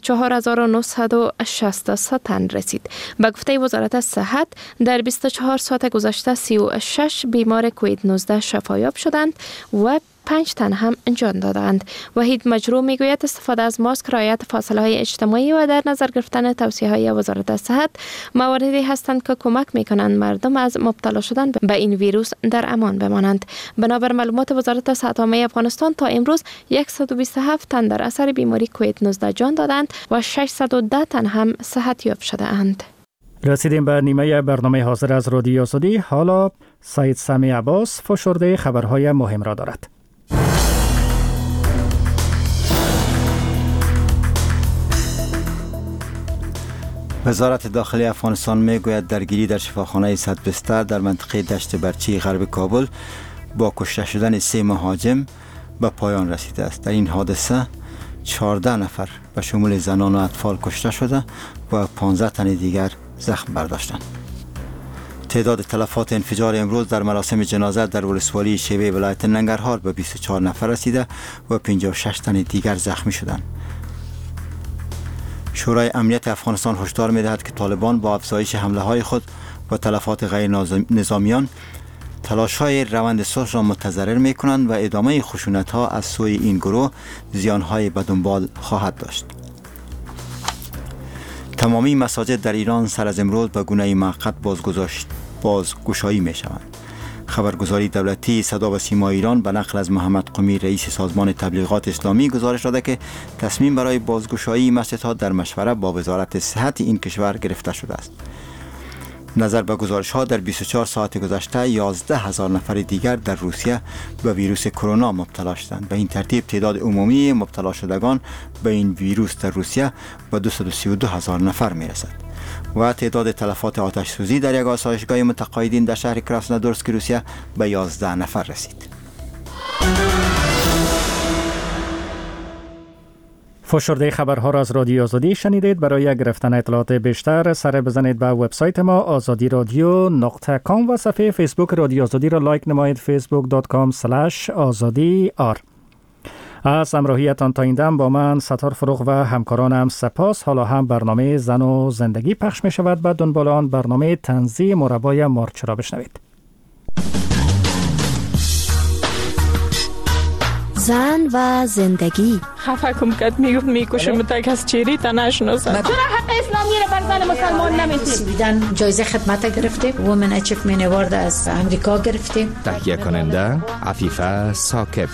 4963 تن رسید. به گفته وزارت صحت در 24 ساعت گذشته 36 بیمار کووید 19 شفایاب شدند و 5 تن هم جان دادند. وحید مجروح میگوید استفاده از ماسک، رعایت فاصله اجتماعی و در نظر گرفتن توصیه‌های وزارت صحت مواردی هستند که کمک میکنند مردم از مبتلا شدن به این ویروس در امان بمانند. بنابر معلومات وزارت صحت عامه افغانستان تا امروز 127 تن در اثر بیماری کووید 19 جان دادند و 610 تن هم صحت یاب شده اند. رسیدیم به نیمه برنامه حاضر از رادیو آزادی. حالا سید سمی عباس فشرده خبرهای مهم را دارد. وزارت داخلی افغانستان میگوید درگیری در شفاخانه 100 بستر در منطقه دشت برچی غرب کابل با کشته شدن 3 مهاجم به پایان رسیده است. در این حادثه 14 نفر به شمول زنان و اطفال کشته شده و 15 تن دیگر زخم برداشتند. تعداد تلفات انفجار امروز در مراسم جنازه در ولسوالی شیوه ولایت ننگرهار به 24 نفر رسیده و 56 تن دیگر زخمی شدند. شورای امنیت افغانستان هشدار می‌دهد که طالبان با افزایش حمله‌های خود و تلفات غیر نظامیان تلاش‌های روند صلح را متضرر می‌کنند و ادامه خشونت‌ها از سوی این گروه زیان‌های به دنبال خواهد داشت. تمامی مساجد در ایران سر از امروز به گونه موقت بازگشایی می‌شوند. خبرگزاری دولتی صدا و سیما ایران به نقل از محمد قمی رئیس سازمان تبلیغات اسلامی گزارش داده که تصمیم برای بازگشایی مسجدها در مشوره با وزارت صحت این کشور گرفته شده است. نظر به گزارش‌ها در 24 ساعت گذشته 11,000 نفر دیگر در روسیه به ویروس کرونا مبتلا شدند. به این ترتیب تعداد عمومی مبتلا شدگان به این ویروس در روسیه به 232,000 نفر میرسد و تعداد تلفات آتش سوزی در یک آسایشگاه متقاعدین در شهر کراسنودارسک روسیه به 11 نفر رسید. فشرده خبرها را از رادیو آزادی شنیدید. برای گرفتن اطلاعات بیشتر سر بزنید به وبسایت ما azadiradyo.com و صفحه فیسبوک رادیو آزادی را لایک نمایید facebook.com/azadiar. از همراهیتان تا این دم با من ستار فروغ و همکارانم سپاس. حالا هم برنامه زن و زندگی پخش می شود. بعد دنبال آن برنامه طنزی مربای مارچ را بشنوید. زن و زندگی. خفه کم کد میکشم تک از چیری تا نشناسم. چرا حق اسلامی را بر زن مسلمان نمیتیم؟ سویدن جایزه خدمت گرفتیم. وومن اچیومنت اوارد از امریکا گرفتیم. تهیه کننده عفیفه ثاقب.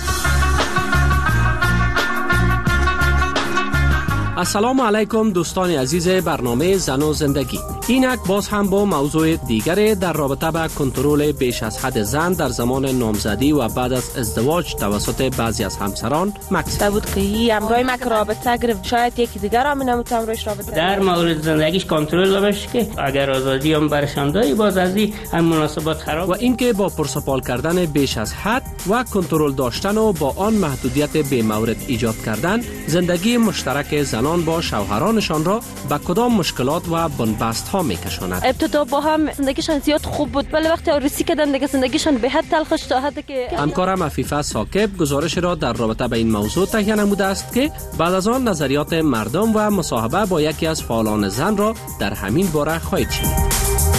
السلام علیکم دوستان عزیز برنامه زن و زندگی. اینک باز هم با موضوع دیگری در رابطه با کنترل بیش از حد زن در زمان نامزدی و بعد از ازدواج توسط بعضی از همسران مکس بود که همراه مک رابطه گرفت، شاید یکی دیگر هم نمیتونه همراهش رابطه در مورد زندگیش کنترل بشه که اگر آزادی هم برشان داری باز از این مناسبات خراب و اینکه با پرسپال کردن بیش از حد و کنترل داشتن و با آن محدودیت به مورد ایجاد کردن زندگی مشترک زنان با شوهرانشان را به کدام مشکلات و بنبست ها میکشاند. ابتدا با هم زندگیشان زیاد خوب بود، ولی وقتی عروسی کردن دیگه زندگیشان به حد تلخش تا حدی که همکارم عفیفه ساکب گزارش را در رابطه با این موضوع تهیه نموده است که بعد از آن نظریات مردم و مصاحبه با یکی از فعالان زن را در همین باره خواهید شنید.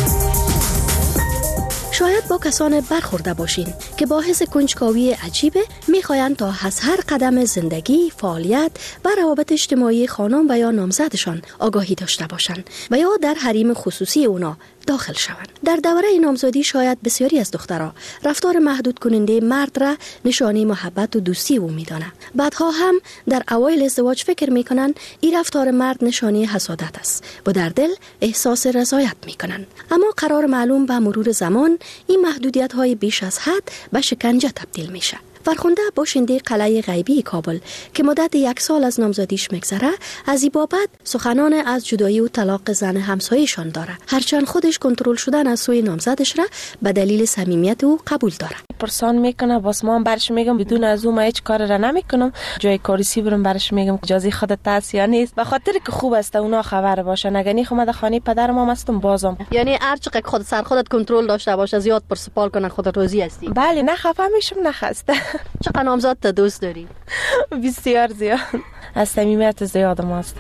شاید با کسان برخورده باشین که با حس کنجکاوی عجیبه میخواین تا از هر قدم زندگی، فعالیت و روابط اجتماعی خانم و یا نامزدشان آگاهی داشته باشند و یا در حریم خصوصی اونا داخل شوند. در دوره نامزدی شاید بسیاری از دخترها رفتار محدود کننده مرد را نشانی محبت و دوستی او میدانند. بعدها هم در اوایل ازدواج فکر میکنن این رفتار مرد نشانی حسادت است و در دل احساس رضایت میکنن. اما قرار معلوم به مرور زمان این محدودیت های بیش از حد به شکنجه تبدیل میشه. فرخنده باشنده قلعه غیبی کابل که مدت 1 سال از نامزدیش میگذره، از این بابت سخنان از جدایی و طلاق زن همسایه‌شان داره، هرچند خودش کنترل شدن از سوی نامزدش را به دلیل صمیمیت او قبول داره. پرسان میکنه باز ما برش میگم بدون از اون ما هیچ کار را نمیکنم، جای کاریسی برم برش میگم اجازه خودت هست یا نیست، به خاطر که خوب است اونا خبر باشن. اگه نی خودم در خانه پدرم هم هستم بازم، یعنی هر چقدر خود سر خودت کنترل داشته باشه، زیاد پرسپال کنن خودت راضی هستی؟ بله، نه خفه میشم نه خسته. چقدر نامزد دوست داری؟ بسیار زیاد، از صمیمیت زیاد ماست.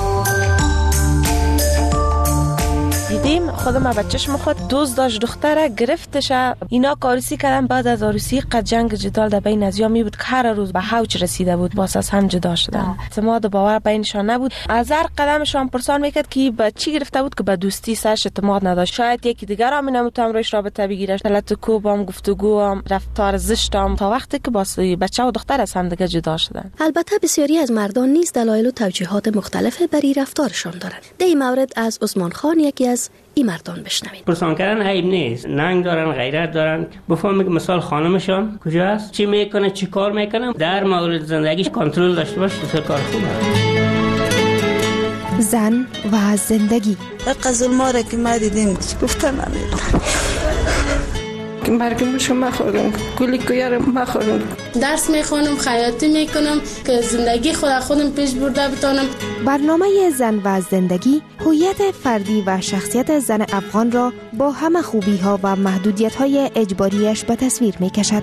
دیدیم خودم بچه‌ش خود دوست داشت دختره گرفتش، اینا کاریسی کردن. بعد از عروسی قد جنگ جدال در بین ازیا می بود که هر روز به حوج رسیده بود، باز از هم جدا شدن. اعتماد و باور بینشان نبود. از هر قدمشان پرسان میکرد که به چی گرفته بود که به دوستی سرش اعتماد نداشت. شاید یکی دیگر هم نمیتونم روش رابطه بگیره، حالت کوبم، گفتگوام، رفتار زشتم، تا وقتی که با بچه و دختر از هم دیگه جدا شدن. البته بسیاری از مردان نیز دلایل و توجیهات مختلف برای رفتارشان دارند. در این مورد از عثمان خان یکی از این مردان بشنویم. پرسان کردن عیب نیست، ننگ دارن، غیرت دارن. بفهمیم مثال خانمشان کجاست، چی میکنه، چی کار میکنه، در مورد زندگیش کنترل داشته باشه، بسیار کار خوبه. زن و زندگی. ظلما را که ما دیدیم گفتن نمیدونم که مرگمشو مخورم، گلی کویار مخورم. درس میخونم، خیاطی میکنم که زندگی خودم پیش برده بتونم. برنامه زن و زندگی هویت فردی و شخصیت زن افغان را با همه خوبی ها و محدودیت های اجباریش به تصویر میکشد.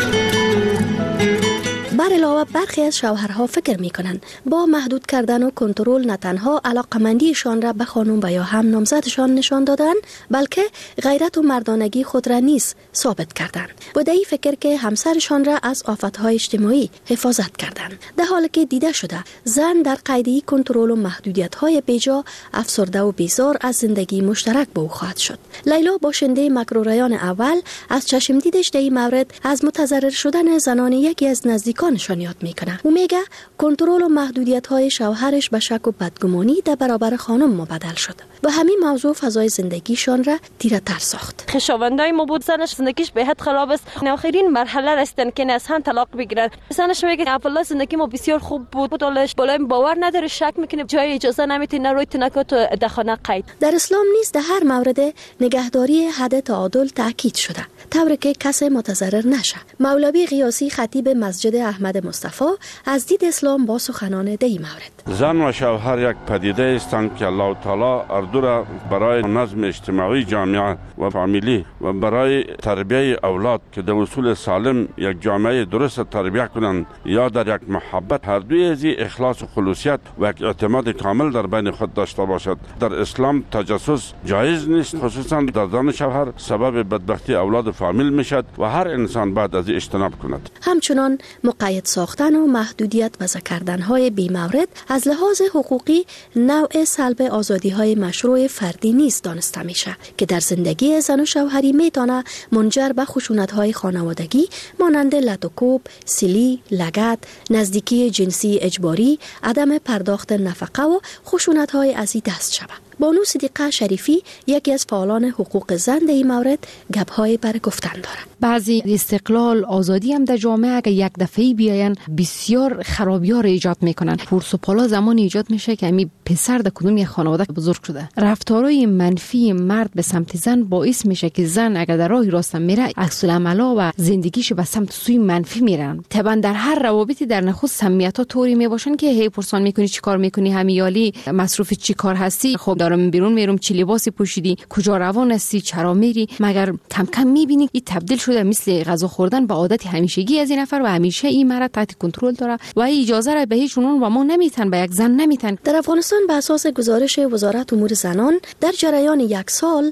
بر علاوه برخی از شوهرها فکر میکنند با محدود کردن و کنترل نه تنها علاقمندیشان را به خانم و یا هم نامزدشان نشان دادن، بلکه غیرت و مردانگی خود را نیز ثابت کردند. با این فکر که همسرشان را از آفتهای اجتماعی حفاظت کردند، در حالی که دیده شده زن در قید کنترل و محدودیت‌های بیجا افسرده و بیزار از زندگی مشترک با او خواهد شد. لیلا باشنده مکروریان اول از چشم دیدش در این مورد از متضرر شدن زنان یکی از نزدیکانشان یاد میکنه. او میگه کنترل و محدودیت‌های شوهرش به شک و بدگمانی در برابر خانم مبدل شد و همین موضوع فضای زندگیشان را تیره تر ساخت. خویشاوندای ما بود زنش زندگیش به حد خراب است، آخرین مرحله رسیدن که از هم طلاق بگیرن. زنش میگه اولا زندگی ما بسیار خوب بود، اولش بالای باور نداره، شک میکنه، جای اجازه نمیتونه روی تنکو تو دخانه قید. در اسلام نیز در هر مورد نگهداری حد تعادل تاکید شده، طوری که کسی متضرر نشه. مولوی قیاسی خطیب مسجد احمد مصطفی از دید اسلام با سخنان در این مورد: زن و شوهر یک پدیده هستند که الله تعالی هر دو را برای نظم اجتماعی جامعه و فامیلی و برای تربیت اولاد که در اصول سالم یک جامعه درست تربیت کنند یا در یک محبت، هر دوی از اخلاص و خلوصیت و یک اعتماد کامل در بین خود داشته باشد. در اسلام تجسس جایز نیست، خصوصا در زن شوهر سبب بدبختی اولاد و فامیل میشد و هر انسان باید از اجتناب کند. همچنان مقید ساختن و محدودیت وضع کردن‌های بی‌مورد از لحاظ حقوقی نوع سلب آزادی‌های مشروع فردی نیست دانسته میشه که در زندگی زن و شوهری میتونه منجر به خشونت‌های خانوادگی مانند لطوکوب، سیلی، لگد، نزدیکی جنسی اجباری، عدم پرداخت نفقه و خشونت‌های از این دست شود. بانو صدیقه شریفی یکی از فعالان حقوق زن در این مورد گپ‌های برای گفتن داره. بعضی استقلال آزادی هم در جامعه اگه یک دفعه بیاین بسیار خرابی‌ها را ایجاد میکنن. پرس و پالا زمان ایجاد میشه که امی پسر در کدوم یک خانواده بزرگ شده، رفتارهای منفی مرد به سمت زن باعث میشه که زن اگر در راه راست میره عکس العملا و زندگیش به سمت سوی منفی میرن. طبعا در هر روابطی در نخست صمیمیت‌ها طوری میباشن که هی پرسان میکنی چی کار میکنی، همیالی مصروف چی کار هستی، خب دارم بیرون میرم چه لباسی پوشیدی، کجا روان هستی، چرا میری، مگر کم کم میبینی این تبدیل شده مثل غذا خوردن به عادت همیشگی از این نفر و همیشه این مرد تحت کنترل داره و اجازه را به هیچ عنوان و ما نمیتن به یک زن نمیتن. در افغانستان به اساس گزارش وزارت امور زنان در جریان یک سال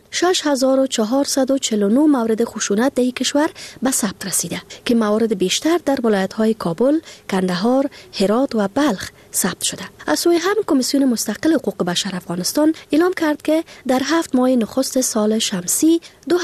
6449 مورد خشونت در این کشور به ثبت رسیده که موارد بیشتر در ولایت‌های کابل، کندهار، هرات و بلخ ثبت شده. از سوی هم کمیسیون مستقل حقوق بشر افغانستان اعلام کرد که در 7 ماه نخست سال شمسی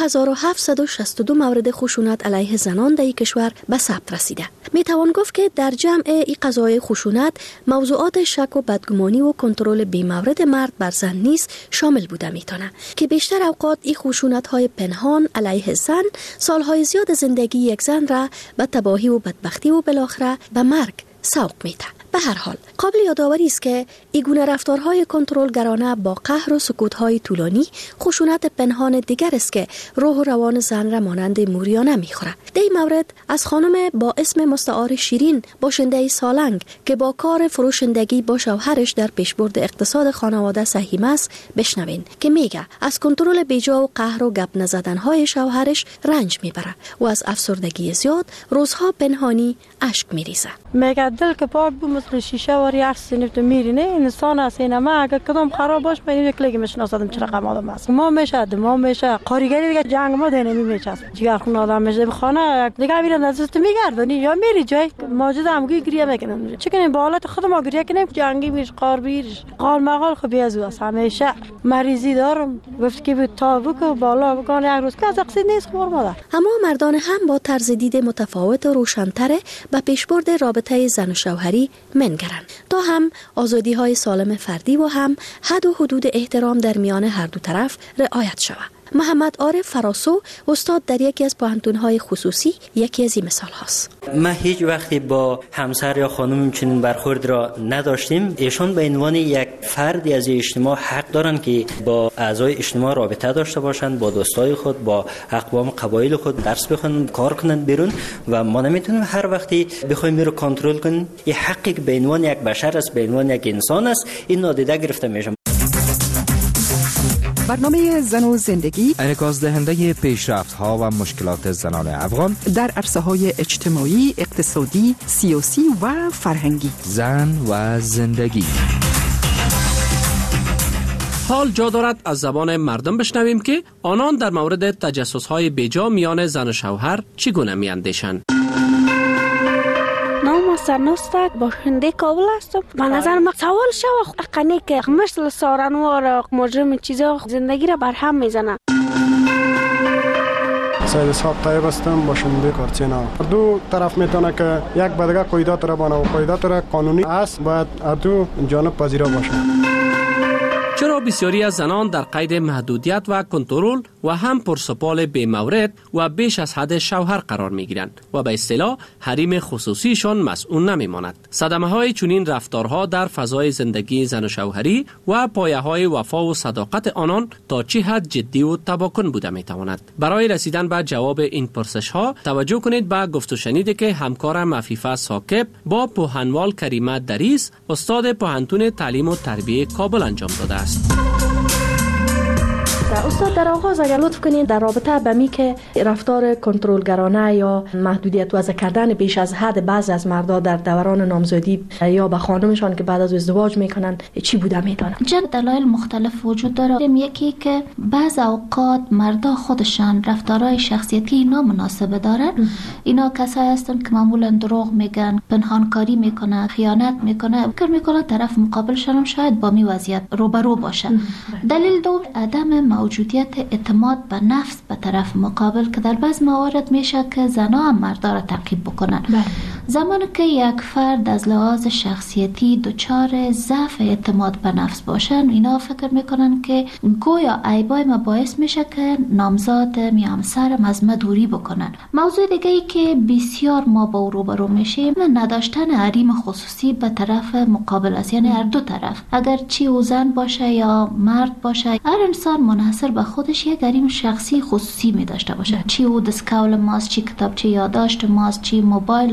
2762 مورد خشونت علیه زنان در این کشور به ثبت رسیده. می توان گفت که در جمع این قضایای خشونت موضوعات شک و بدگمانی و کنترل بی‌مورد مرد بر زن نیز شامل بوده میتونه که بیشتر اوقات این خشونت‌های پنهان علیه زن سالهای زیاد زندگی یک زن را به تباهی و بدبختی و بالاخره به مرگ سوق میده. به هر حال قابل یادآوری است که این گونه رفتارهای کنترلگرانه با قهر و سکوت‌های طولانی خشونت پنهان دیگر است که روح و روان زن را مانند موریانه می‌خورد. در این مورد از خانم با اسم مستعار شیرین باشنده سالنگ که با کار فروشندگی با شوهرش در پیشبرد اقتصاد خانواده سهیم است بشنوین که میگه از کنترل بیجا و قهر و گپ نزدن‌های شوهرش رنج میبره و از افسردگی زیاد روزها پنهانی اشک میریزه. میگه دل که پاک بود مثل شیشه وری هر سنفت میرینه انسان است. اینما اگر کدام خراب باش من یک لگی میشناسم چرا قم آدم است. ما میشه قاریگری دیگه جنگ ما دینه میچسب جگر خون آدم میشه به خانه دیگه میره نزدست میگردونی یا میری جای موجود همگی گریه میکنن چون با حالت خود ما گریه کنیم جنگی میش قار بیرش قال مقال خو بیازو است. همیشه مریضی دارم گفت که تا بکو بالا بکن یک روز که از اقصید نیست خور مادر. اما مردان هم با طرز دید متفاوت و روشن‌تر به پیشبرد رابطه زن و شوهری منگرند تا هم آزادی‌های سالم فردی و هم حد و حدود احترام در میان هر دو طرف رعایت شود. محمد عارف فراسو استاد در یکی از پوهنتون‌های خصوصی یکی از این مثال هاست. ما هیچ وقتی با همسر یا خانم چنین برخورد را نداشتیم. ایشان به عنوان یک فردی از اجتماع حق دارند که با اعضای اجتماع رابطه داشته باشند، با دوستای خود، با اقوام قبایل خود درس بخونن، کار کنن بیرون و ما نمیتونیم هر وقتی بخوایم میرو کنترل کنیم. این حقی که به عنوان یک بشر است، به عنوان یک انسان است، این نادیده گرفته میشه. برنامه زن و زندگی انعکاس دهنده پیشرفت‌ها و مشکلات زنان افغان در عرصه‌های اجتماعی، اقتصادی، سیاسی و فرهنگی. زن و زندگی. حال جا دارد از زبان مردم بشنویم که آنان در مورد تجسس‌های بیجا میان زن و شوهر چگونه میاندیشند. نام سرنوستک باشنده کابل هستم. به نظر من سوال شو اقنی که مثل سارنوار مجرم چیزا زندگی را برهم میزنه. سید اسحاق طیب هستم باشنده کارچینا. دو طرف میتونه که یک بدگه قاعدات را بنا و قاعدات را قانونی است باید دو جانب پذیرا باشه. چرا بسیاری از زنان در قید محدودیت و کنترل و هم پرسپال بی مورد و بیش از حد شوهر قرار می گیرند و به اصطلاح حریم خصوصیشان مسئول نمی ماند. صدمه های چنین رفتارها در فضای زندگی زن و شوهری و پایه های وفا و صداقت آنان تا چه حد جدی و تباکن بوده می تواند؟ برای رسیدن به جواب این پرسش ها توجه کنید به گفت و شنیدی که همکارم عفیفه ساکب با پوهنوال کریمه دریس استاد پوهنتون تعلیم و تربیه کابل انجام داده است. استاد در آغاز اگر لطف کنید در رابطه با می که رفتار کنترلگرانه یا محدودیت وضع کردن بیش از حد بعضی از مردا در دوران نامزدی یا به خانمشان که بعد از ازدواج میکنن چی بوده میدونن؟ دلایل مختلف وجود داره. یکی که بعض اوقات مردا خودشان رفتارهای شخصیتی نامناسب دارن. اینا کسایی هستن که معمولا دروغ میگن، پنهانکاری میکنن، خیانت میکنن، فکر میکنن طرف مقابلشان هم شاید با می وضعیت روبرو باشه. دلیل دوم عدم موجودیت اعتماد به نفس به طرف مقابل که در بعض موارد میشه که زنها هم مردا را تعقیب بکنن. زمانی که یک فرد از لحاظ شخصیتی دچار ضعف اعتماد به نفس باشن، اینا فکر میکنن که گویا عیبای ما باعث میشه که نامزاد همسرم از ما دوری بکنن. موضوع دیگه ای که بسیار ما با او روبرو میشیم نداشتن حریم خصوصی به طرف مقابل است، یعنی هر دو طرف، اگر چی او زن باشه یا مرد باشه، هر انسان منحصر به خودش یک حریم شخصی خصوصی می داشته باشه. چی او دسکول ماست، چی کتابچه یادداشت ماست، چی موبایل ماست،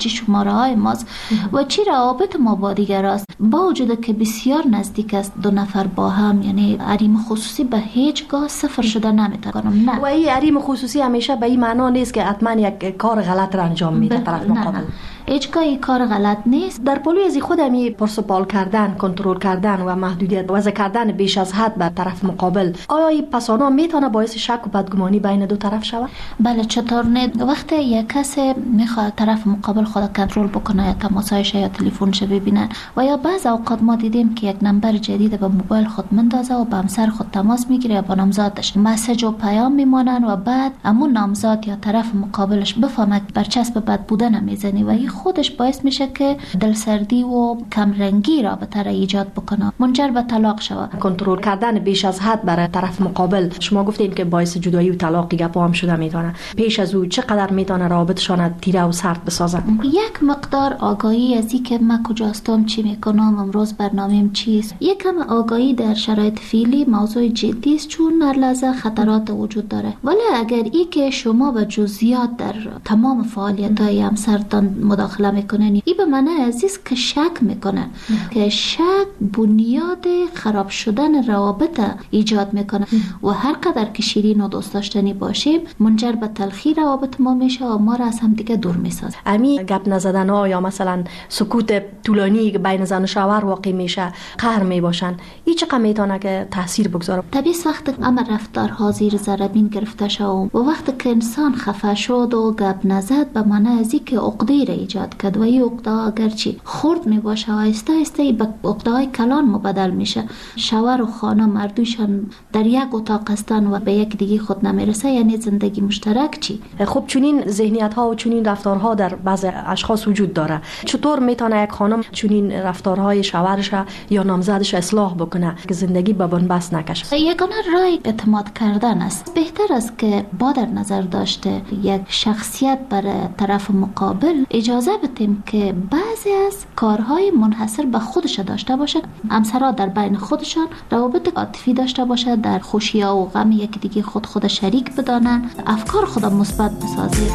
چی شماره های ماست و چی روابط ما با دیگر است. با وجود که بسیار نزدیک است دو نفر با هم، یعنی حریم خصوصی به هیچگاه صفر شده نمیتونم. نه، و این حریم خصوصی همیشه به این معنا نیست که حتما یک کار غلط را انجام میده طرف مقابل. هیچگاه کار غلط نیست. در پلوی از خود همی پرسپال کردن، کنترل کردن و محدودیت وضع کردن بیش از حد بر طرف مقابل، آیا این پسانا میتونه باعث شک و بدگمانی بین دو طرف شود؟ بله، چطور نه؟ وقتی یک کس میخواد طرف مقابل خود کنترل بکنه یا تماسایش یا تلفنش ببینن و یا بعض اوقات ما دیدیم که یک نمبر جدید به موبایل خود مندازه و به همسر خود تماس میگیره یا با نامزادش مسیج و پیام میمانن و بعد همون نامزاد یا طرف مقابلش بفهمه برچسب بد بودن میزنی و این خودش باعث میشه که دلسردی و کمرنگی رابطه را ایجاد بکنه، منجر به طلاق شود. کنترل کردن بیش از حد برای طرف مقابل، شما گفتین که باعث جدایی و طلاق گپا هم شده میتونه. پیش از او چقدر میتونه رابطشان تیره و سرد بسازه؟ یک مقدار آگاهی از این که من کجاستم، چی میکنم، امروز برنامه‌ام چیست. یکم آگاهی در شرایط فعلی موضوع جدی است، چون هر لحظه خطرات وجود داره. ولی اگر این که شما به جزئیات در تمام فعالیت‌های همسرتان مداخله میکنن، این به معنی عزیز که شک میکنن که شک بنیاد خراب شدن روابط ایجاد میکنه و هر قدر که شیرین و دوست داشتنی باشیم منجر به تلخی روابط ما میشه و ما را از هم دیگه دور میسازه. امی گپ نزدن ها یا مثلا سکوت طولانی بین زن و شوهر واقع میشه، قهر میباشن، این چقدر میتونه که تاثیر بگذاره؟ طبیعی وقتی اما رفتارها زیر ذره بین گرفته شد و وقتی که انسان خفه شد و گپ نزد به معنی از این که عقده را ایجاد کرد و این عقده اگرچه خرد میباشه و آهسته آهسته به عقده‌های کلان مبدل میشه. شوهر و خانه مردوشان در یک اتاق هستن و به یک دیگه خود نمیرسه، یعنی زندگی مشترک چی؟ خب چنین ذهنیت ها و چنین رفتارها در بعض اشخاص وجود داره. چطور میتونه یک خانم چنین رفتارهای شوهرش یا نامزدش اصلاح بکنه که زندگی به بنبست نکشه؟ یگانه راه اعتماد کردن است. بهتر است که با در نظر داشته یک شخصیت برای طرف مقابل اجازه بدیم که بعضی از کارهای منحصر به خودش داشته باشه. همسرها در بین خودشان روابط عاطفی داشته باشه، در خوشی و غم یک دیگه خود شریک بدانن، افکار خود مثبت بسازید.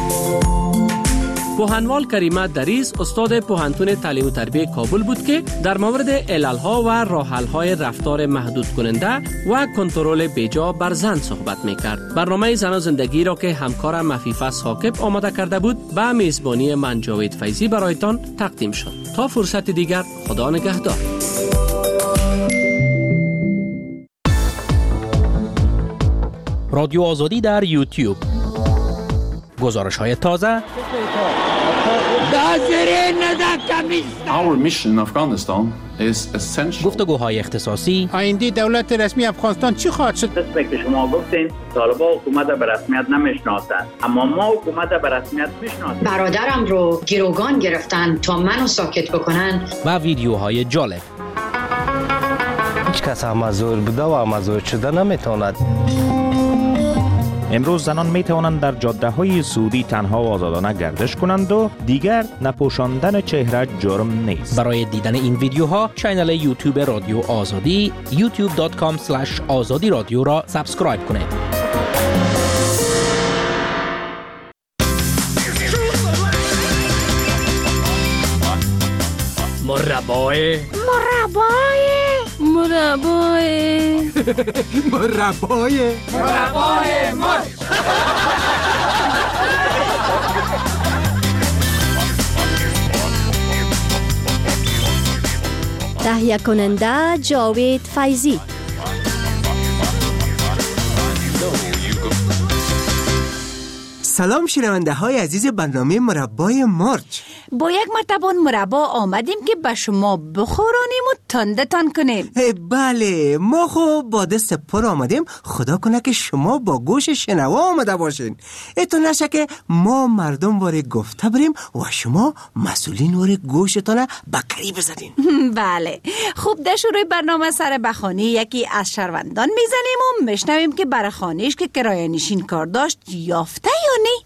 پوهنوال کریمه دریز استاد پوهنتون تعلیم و تربیت کابل بود که در مورد عللها و راه‌حل‌های رفتار محدود کننده و کنترل بیجا بر زن صحبت می‌کرد. برنامه زن و زندگی را که همکارم مفیفه ثاقب آماده کرده بود به میزبانی من جاوید فیضی برایتان تقدیم شد. تا فرصت دیگر، خدا نگهدار. رادیو آزادی در یوتیوب. گزارش‌های تازه. Our mission in Afghanistan is essential. گفتگوهای اختصاصی. آینده دولت رسمی افغانستان چی خواهد شد؟ مثل که شما گفتین طالبان حکومت به رسمیت نمیشناسند، اما ما حکومت به رسمیت میشناسیم. برادرم رو گروگان گرفتن تا منو ساکت بکنن. و ویدیوهای جالب. هیچ کس مزور بوده و مزور شده نمیتواند. امروز زنان می توانند در جاده های سعودی تنها و آزادانه گردش کنند و دیگر نپوشاندن چهره جرم نیست. برای دیدن این ویدیوها کانال یوتیوب رادیو آزادی youtube.com/azadi رادیو را سابسکرایب کنید. مربای مرچ. تهیه کننده جاوید فیضی. سلام شنونده های عزیز برنامه مربای مارچ. با یک مرتبه مربا آمدیم که به شما بخورانیم و تندتان کنیم. بله، ما خب با دست پر آمدیم، خدا کنه که شما با گوش شنوا آمده باشین. ایتو نشه که ما مردم واره گفته بریم و شما مسئولین واره گوشتانه بکری بزنین. بله، خوب در شروع برنامه سر بخانی یکی از شهروندان میزنیم و میشنویم که برای خانهش که کرایه نشین کار داشت یافته یا نه؟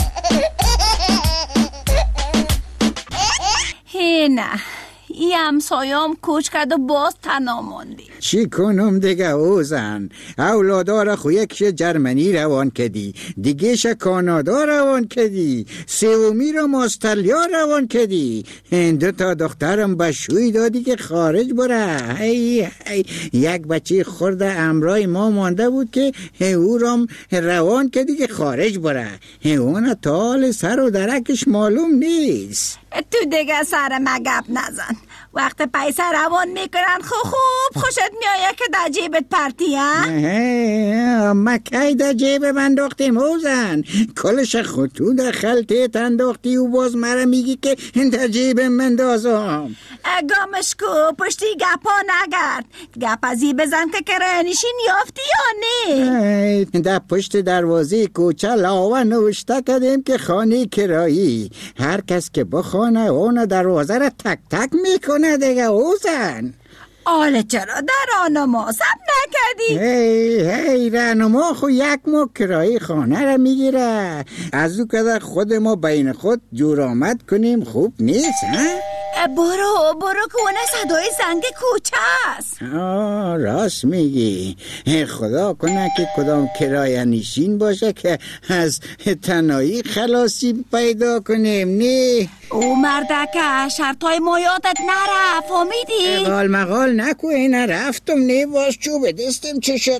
نه، این همسایام کوچ کرد و باز تنها ماندی. چی کنم دیگه اوزن؟ اولادا را خو یکش جرمنی روان کدی، دیگهش کانادا روان کدی، سومی را استرالیا روان کدی، دو تا دخترم بشوی دادی که خارج بره. یک بچه خورده امرای ما مانده بود که او رام روان کدی که خارج بره. اون تال سر و درکش معلوم نیست. تو دیگه سر مگب نزن. وقت پیسه روان میکنن خوب خوشت میایه که در جیبت پرتی ها؟ مکی در جیب من انداختی موزن، کلش خودتو در خلطه انداختی و باز مرا میگی که در جیب من دازم. گامش کو پشتی گپا نگرد. گپ ازی بزن که کرایه نشین یافتی یا نه؟ در پشت دروازه کوچه لاوه نوشته کردیم که خانه کرایی، هر کس که بخوانه اون دروازه را تک تک میکنه دیگه اوزن. آله چرا در راهنما ثبت نکردی؟ هی راهنما خو یک ماه کرایه خانه را میگیره. از او که خود ما بین خود جور آمد کنیم خوب نیست ها؟ برو که اونه صدای زنگ کوچه است. راست میگی. خدا کنه که کدام کرایه نشین باشه که از تنهایی خلاصی پیدا کنیم. نه او مردکه شرطای ما یادت نره فهمیدی؟ قال مقال نکو اینه رفتم نه باز چوب دستم چه شد.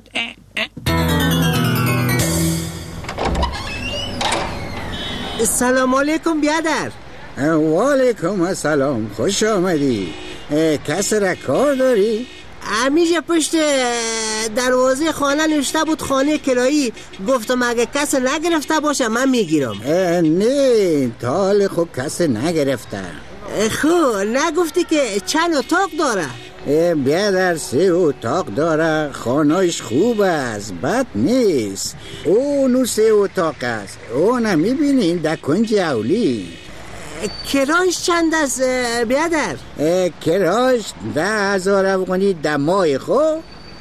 سلام علیکم بیادر. و علیکم السلام، خوش آمدی. کس را کار داری؟ همیشه پشت دروازه خانه نوشته بود خانه کرایی، گفتم اگه کس نگرفته باشه من میگیرم. نه تال خوب کس نگرفته. خب نگفتی که چند اتاق داره؟ بیادر 3 اتاق داره، خانهش خوب است بد نیست. اونو 3 اتاق است، اون میبینین در کنج اولی. کرایش چند است بیادر؟ کرایش 10,000 افغانی در ماه. خوب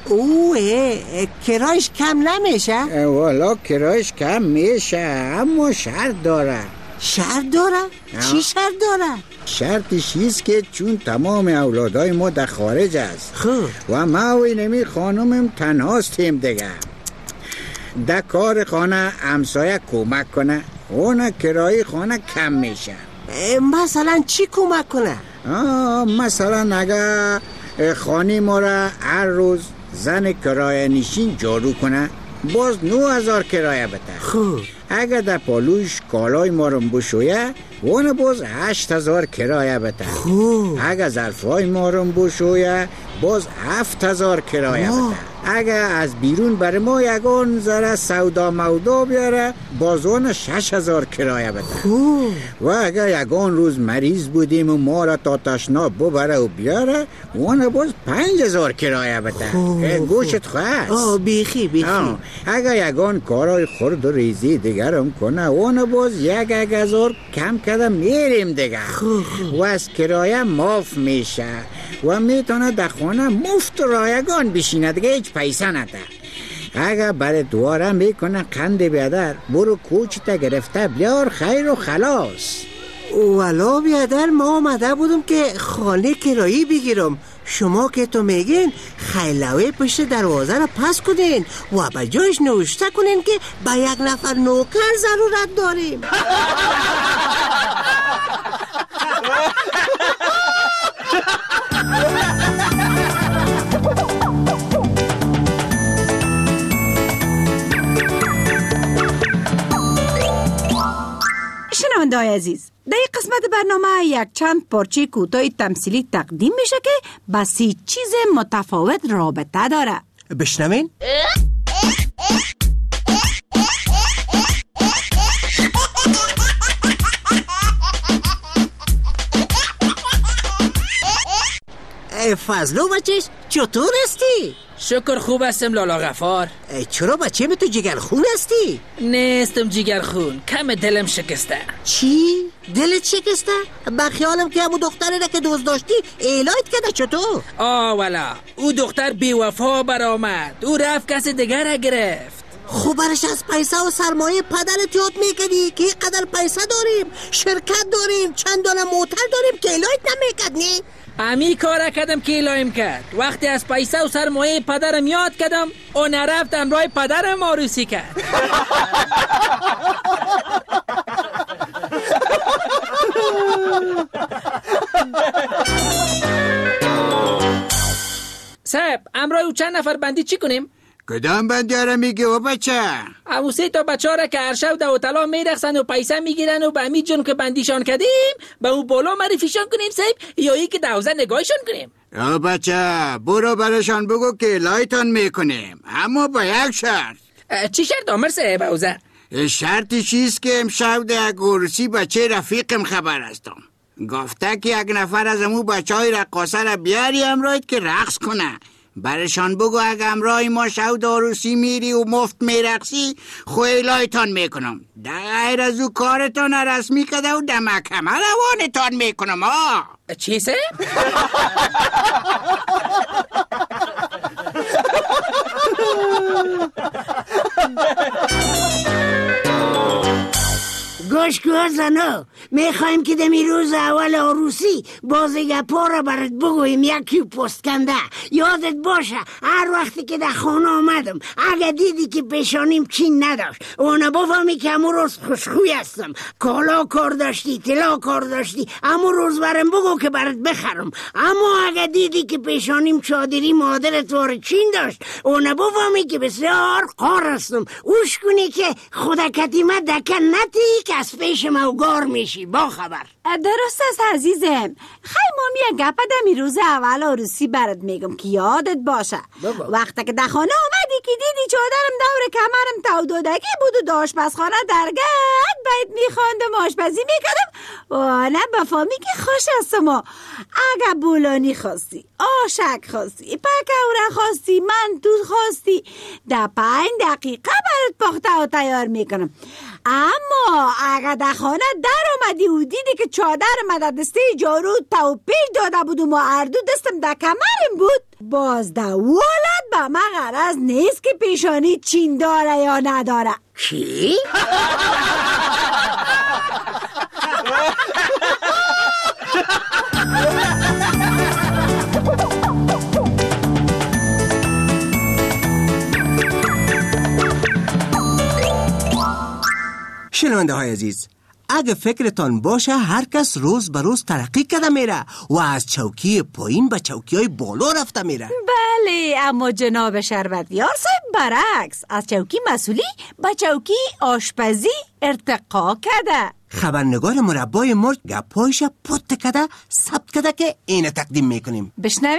کرایش کم نمیشه؟ والا کرایش کم میشه اما شرط داره. شرط داره؟ چی شرط داره؟ شرطش ایست که چون تمام اولادای ما در خارج است و ما و نمی خانمم تنهاستیم دیگه، در کار خانه همسایه کمک کنه، اون کرایه خانه کم میشه. مثلا چی کمک کنه؟ مثلا اگه خانه ما را هر روز زن کرایه نشین جارو کنه باز 9,000 کرایه بده. اگه در پالوش کالای ما رو بشویه اون باز 8,000 کرایه بده. اگه ظرفای ما رو بشویه باز 7,000 کرایه بده. اگه از بیرون بر ما یگان ذره سودا مودا بیاره باز اون 6,000 کرایه بده. و اگه یگان روز مریض بودیم و ما را تا تشناب ببره و بیاره اون باز 5,000 کرایه بده. گوشت خواست بیخی. اگه یگان کارای خورد و ریزی دیگرم کنه اون باز 1,000 کم کده میریم دیگه. و از کرایه معاف میشه و میتونه در خانه مفت رایگان بشینه دیگه، هیچ پیسه نده. اگه برای دواره میکنه قند بیادر برو کوچتا گرفته بیار خیر و خلاص. والا بیادر ما آمده بودم که خانه کرایی بگیرم، شما که تو میگین خیلوه پشت دروازه را پس کنین و به جایش نوشته کنین که به 1 نفر نوکر ضرورت داریم. شنونده‌های عزیز، در این قسمت برنامه یک چند پارچه کوتاه تمثیلی تقدیم میشه که با 3 چیز متفاوت رابطه داره. بشنوین؟ فضلو بچهش چطور هستی؟ شکر خوب هستم لالا غفار. چرا بچه تو جگرخون هستی؟ نیستم جگرخون، کم دلم شکسته. چی؟ دلت شکسته؟ با خیالم که همون دختره را که دوست داشتی ایلایت کده چطور؟ والا او دختر بیوفا برآمد، او رفت کسی دیگر را گرفت. خوب برش از پیسه و سرمایه پدرت یاد میکردی که قدر پیسه داریم، شرکت داریم، چند دانه موتر داریم که ایلایت نمیکرد نی؟ امی کار کردم که الایم کرد. وقتی از پیسه و سرمایه پدرم یاد کردم اون رفت امرای پدرم عروسی کرد. صاحب امرای او چند نفر بندی چی کنیم؟ کدام بندی را میگه و بچه؟ امو 3 تا بچه را که هر شب دو طلا میرخصن و پیسه میگیرن و به امی جون که بندیشان کردیم به اون بالا معرفیشان کنیم صاحب، یا ای که دوزه نگاهشان کنیم؟ یا بچه برو برشان بگو که لایتان میکنیم، اما با یک شرط. چی شرط آمر صاحب اوزه؟ شرطی چیست که امشب در یک عروسی بچه رفیقم خبر هستم، گفته که یک نفر از امو بچه های رقاصه را بیاری امراید که رقص کنه. برشان بگو اگه امرای ما شود عروسی میری و مفت میرقصی خویلایتان میکنم، در غیر از او کارتان رسمی کده و در محکمه روانتان میکنم. چی سه؟ گوش که زنو میخوایم که دمی روز اول عروسی بازی پا را برات بگویم یکی پست کنده. یادت باشه هر وقتی که در خانه آمدم اگه دیدی که پیشانیم چین نداشت اونو بفهمی که امو روز خوشخوی هستم، کالا کار داشتی طلا کار داشتی امو روز برم بگو که برات بخرم. اما اگه دیدی که پیشانیم چادری مادرت وار چین داشت اونو بفهمی که بسیار قار هستم، اوش کنی که خدا کتیمه دکن نتی که از پیش موگار میشی. با خبر درست است عزیزم. خیلی مامی یک گپه دمی روز اول عروسی برات میگم که یادت باشه وقتی که در خانه آمدی که دیدی چادرم دور کمرم تو دودگی بود و آشپزخانه درگرد باید میخواندم آشپزی میکردم و نه بفهمی که خوش هستم. اگه بولانی خواستی، آشک خواستی، پکوره خواستی، منتو خواستی، در 5 دقیقه برات پخته و تیار میکنم. اما اگه در خانه در آمدی و دیدی که چادر مدد دسته جارو تو پیش داده بود و ما اردو دستم در کمرم بود، باز در ولد به من غرض نیست که پیشانی چین داره یا نداره. چی؟ شنونده های عزیز، اگه فکرتان باشه هر کس روز به روز ترقی کرده میره و از چوکی پایین به چوکی های بالا رفته میره. بله اما جناب شربتیار صاحب برعکس، از چوکی مسئولی به چوکی آشپزی ارتقا کرده. خبرنگار مربای مرد گپایش پت کده ثبت کده که اینه تقدیم میکنیم. بشنوین؟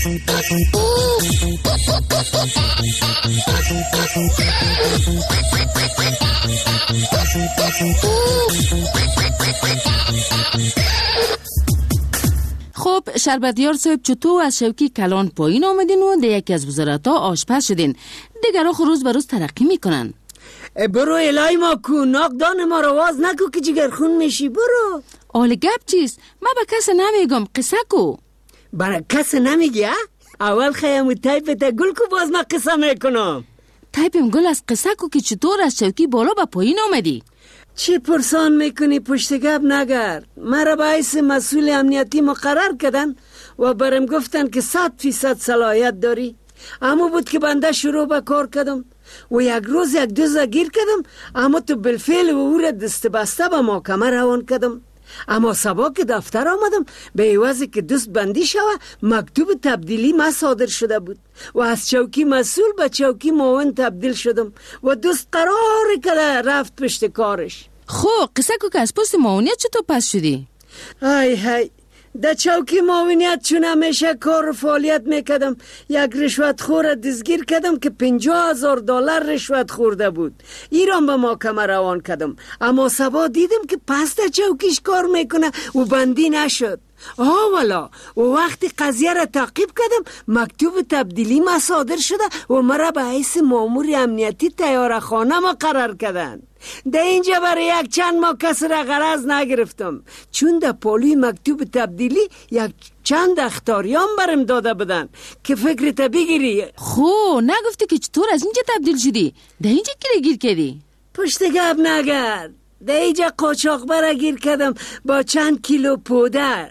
خب شربتیار صاحب چطور از شوکی کلان پایین آمدین و در یکی از وزارت‌ها آشپز شدین؟ دیگر آخر روز بروز ترقی میکنن. برو الهی ما کو، ناقدان ما رو واز نکو که جگرخون میشی. برو. آل گپ چیست؟ ما به کس نمیگم، قصه کو. برای کس نمیگی ها؟ اول خیامو تایپت گل کو باز ما قصه میکنم. تایپم گل از قصه کو که چطور از شوکی بالا به پایین آمدی؟ چی پرسان میکنی؟ پشت گپ نگرد. مرا باعث مسئول امنیتی مقرر کردن و برم گفتن که 100% صلاحیت داری. اما بود که بنده شروع به کار کردم و یک روز یک دوزه گیر کردم، اما تو بالفعل و او را دست بسته به محکمه روان کردم. اما صبح که دفتر آمدم به عوضی که دوست بندی شوه مکتوب تبدیلی ما صادر شده بود و از چوکی مسئول به چوکی معاون تبدیل شدم و دوست قرار کرده رفت پشت کارش. خب قصه کو که از پست معاونیت چطور پس شدی؟ های در چوکی معاونیت چون همیشه کار و فعالیت میکردم یک رشوت خور دزگیر کردم که $50,000 رشوت خورده بود. ایران به محکمه روان کردم، اما صبح دیدم که پس در چوکیش کار میکنه و بندی نشد. والا و وقتی قضیه را تعقیب کردم مکتوب تبدیلی ما صادر شده و مرا به حیث مامور امنیتی تیاره خانه ما قرار کردن. در اینجا برای یک چند ماه کس را غرض نگرفتم چون در پالوی مکتوب تبدیلی یک چند اختاریان برم داده بدن که فکرت بگیری. خو نگفتی که چطور از اینجا تبدیل شدی؟ در اینجا کی گیر کردی؟ پشت گپ نگرد. در اینجا قاچاق برا گیر کردم با چند کیلو پودر.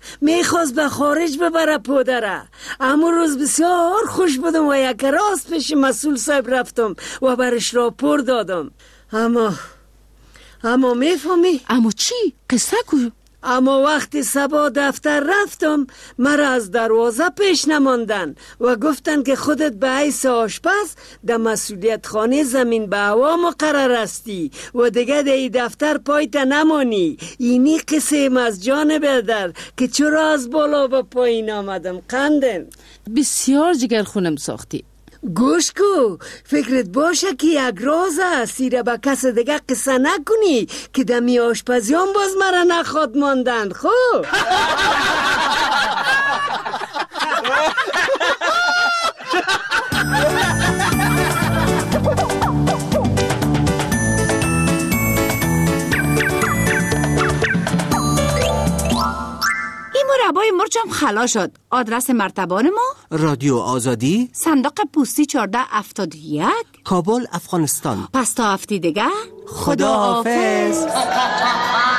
میخواست به خارج ببره پودره. اما روز بسیار خوش بودم و یک راست پیش مسئول صاحب رفتم و برش راپور دادم. اما میفهمی؟ اما چی؟ قصه کو؟ اما وقتی صبح دفتر رفتم مرا از دروازه پیش نماندن و گفتن که خودت به حیث آشپز در مسئولیت خانه زمین به هوا مقرر هستی و دیگه در دفتر پایت نمانی. اینی قصه از جانب در که چرا از بالا به پایین آمدم. قندن بسیار جگر خونم ساختی. گوش کو، فکرت باشه که یک راز است، سیره به کس دیگه قصه نکنی که دمی آشپزیان باز مرا نخواد ماندن. خب مربای مرچم خلا شد. آدرس مرتبان ما رادیو آزادی، صندوق پستی 1471، کابل، افغانستان. پس تا هفته دیگه خدا حافظ.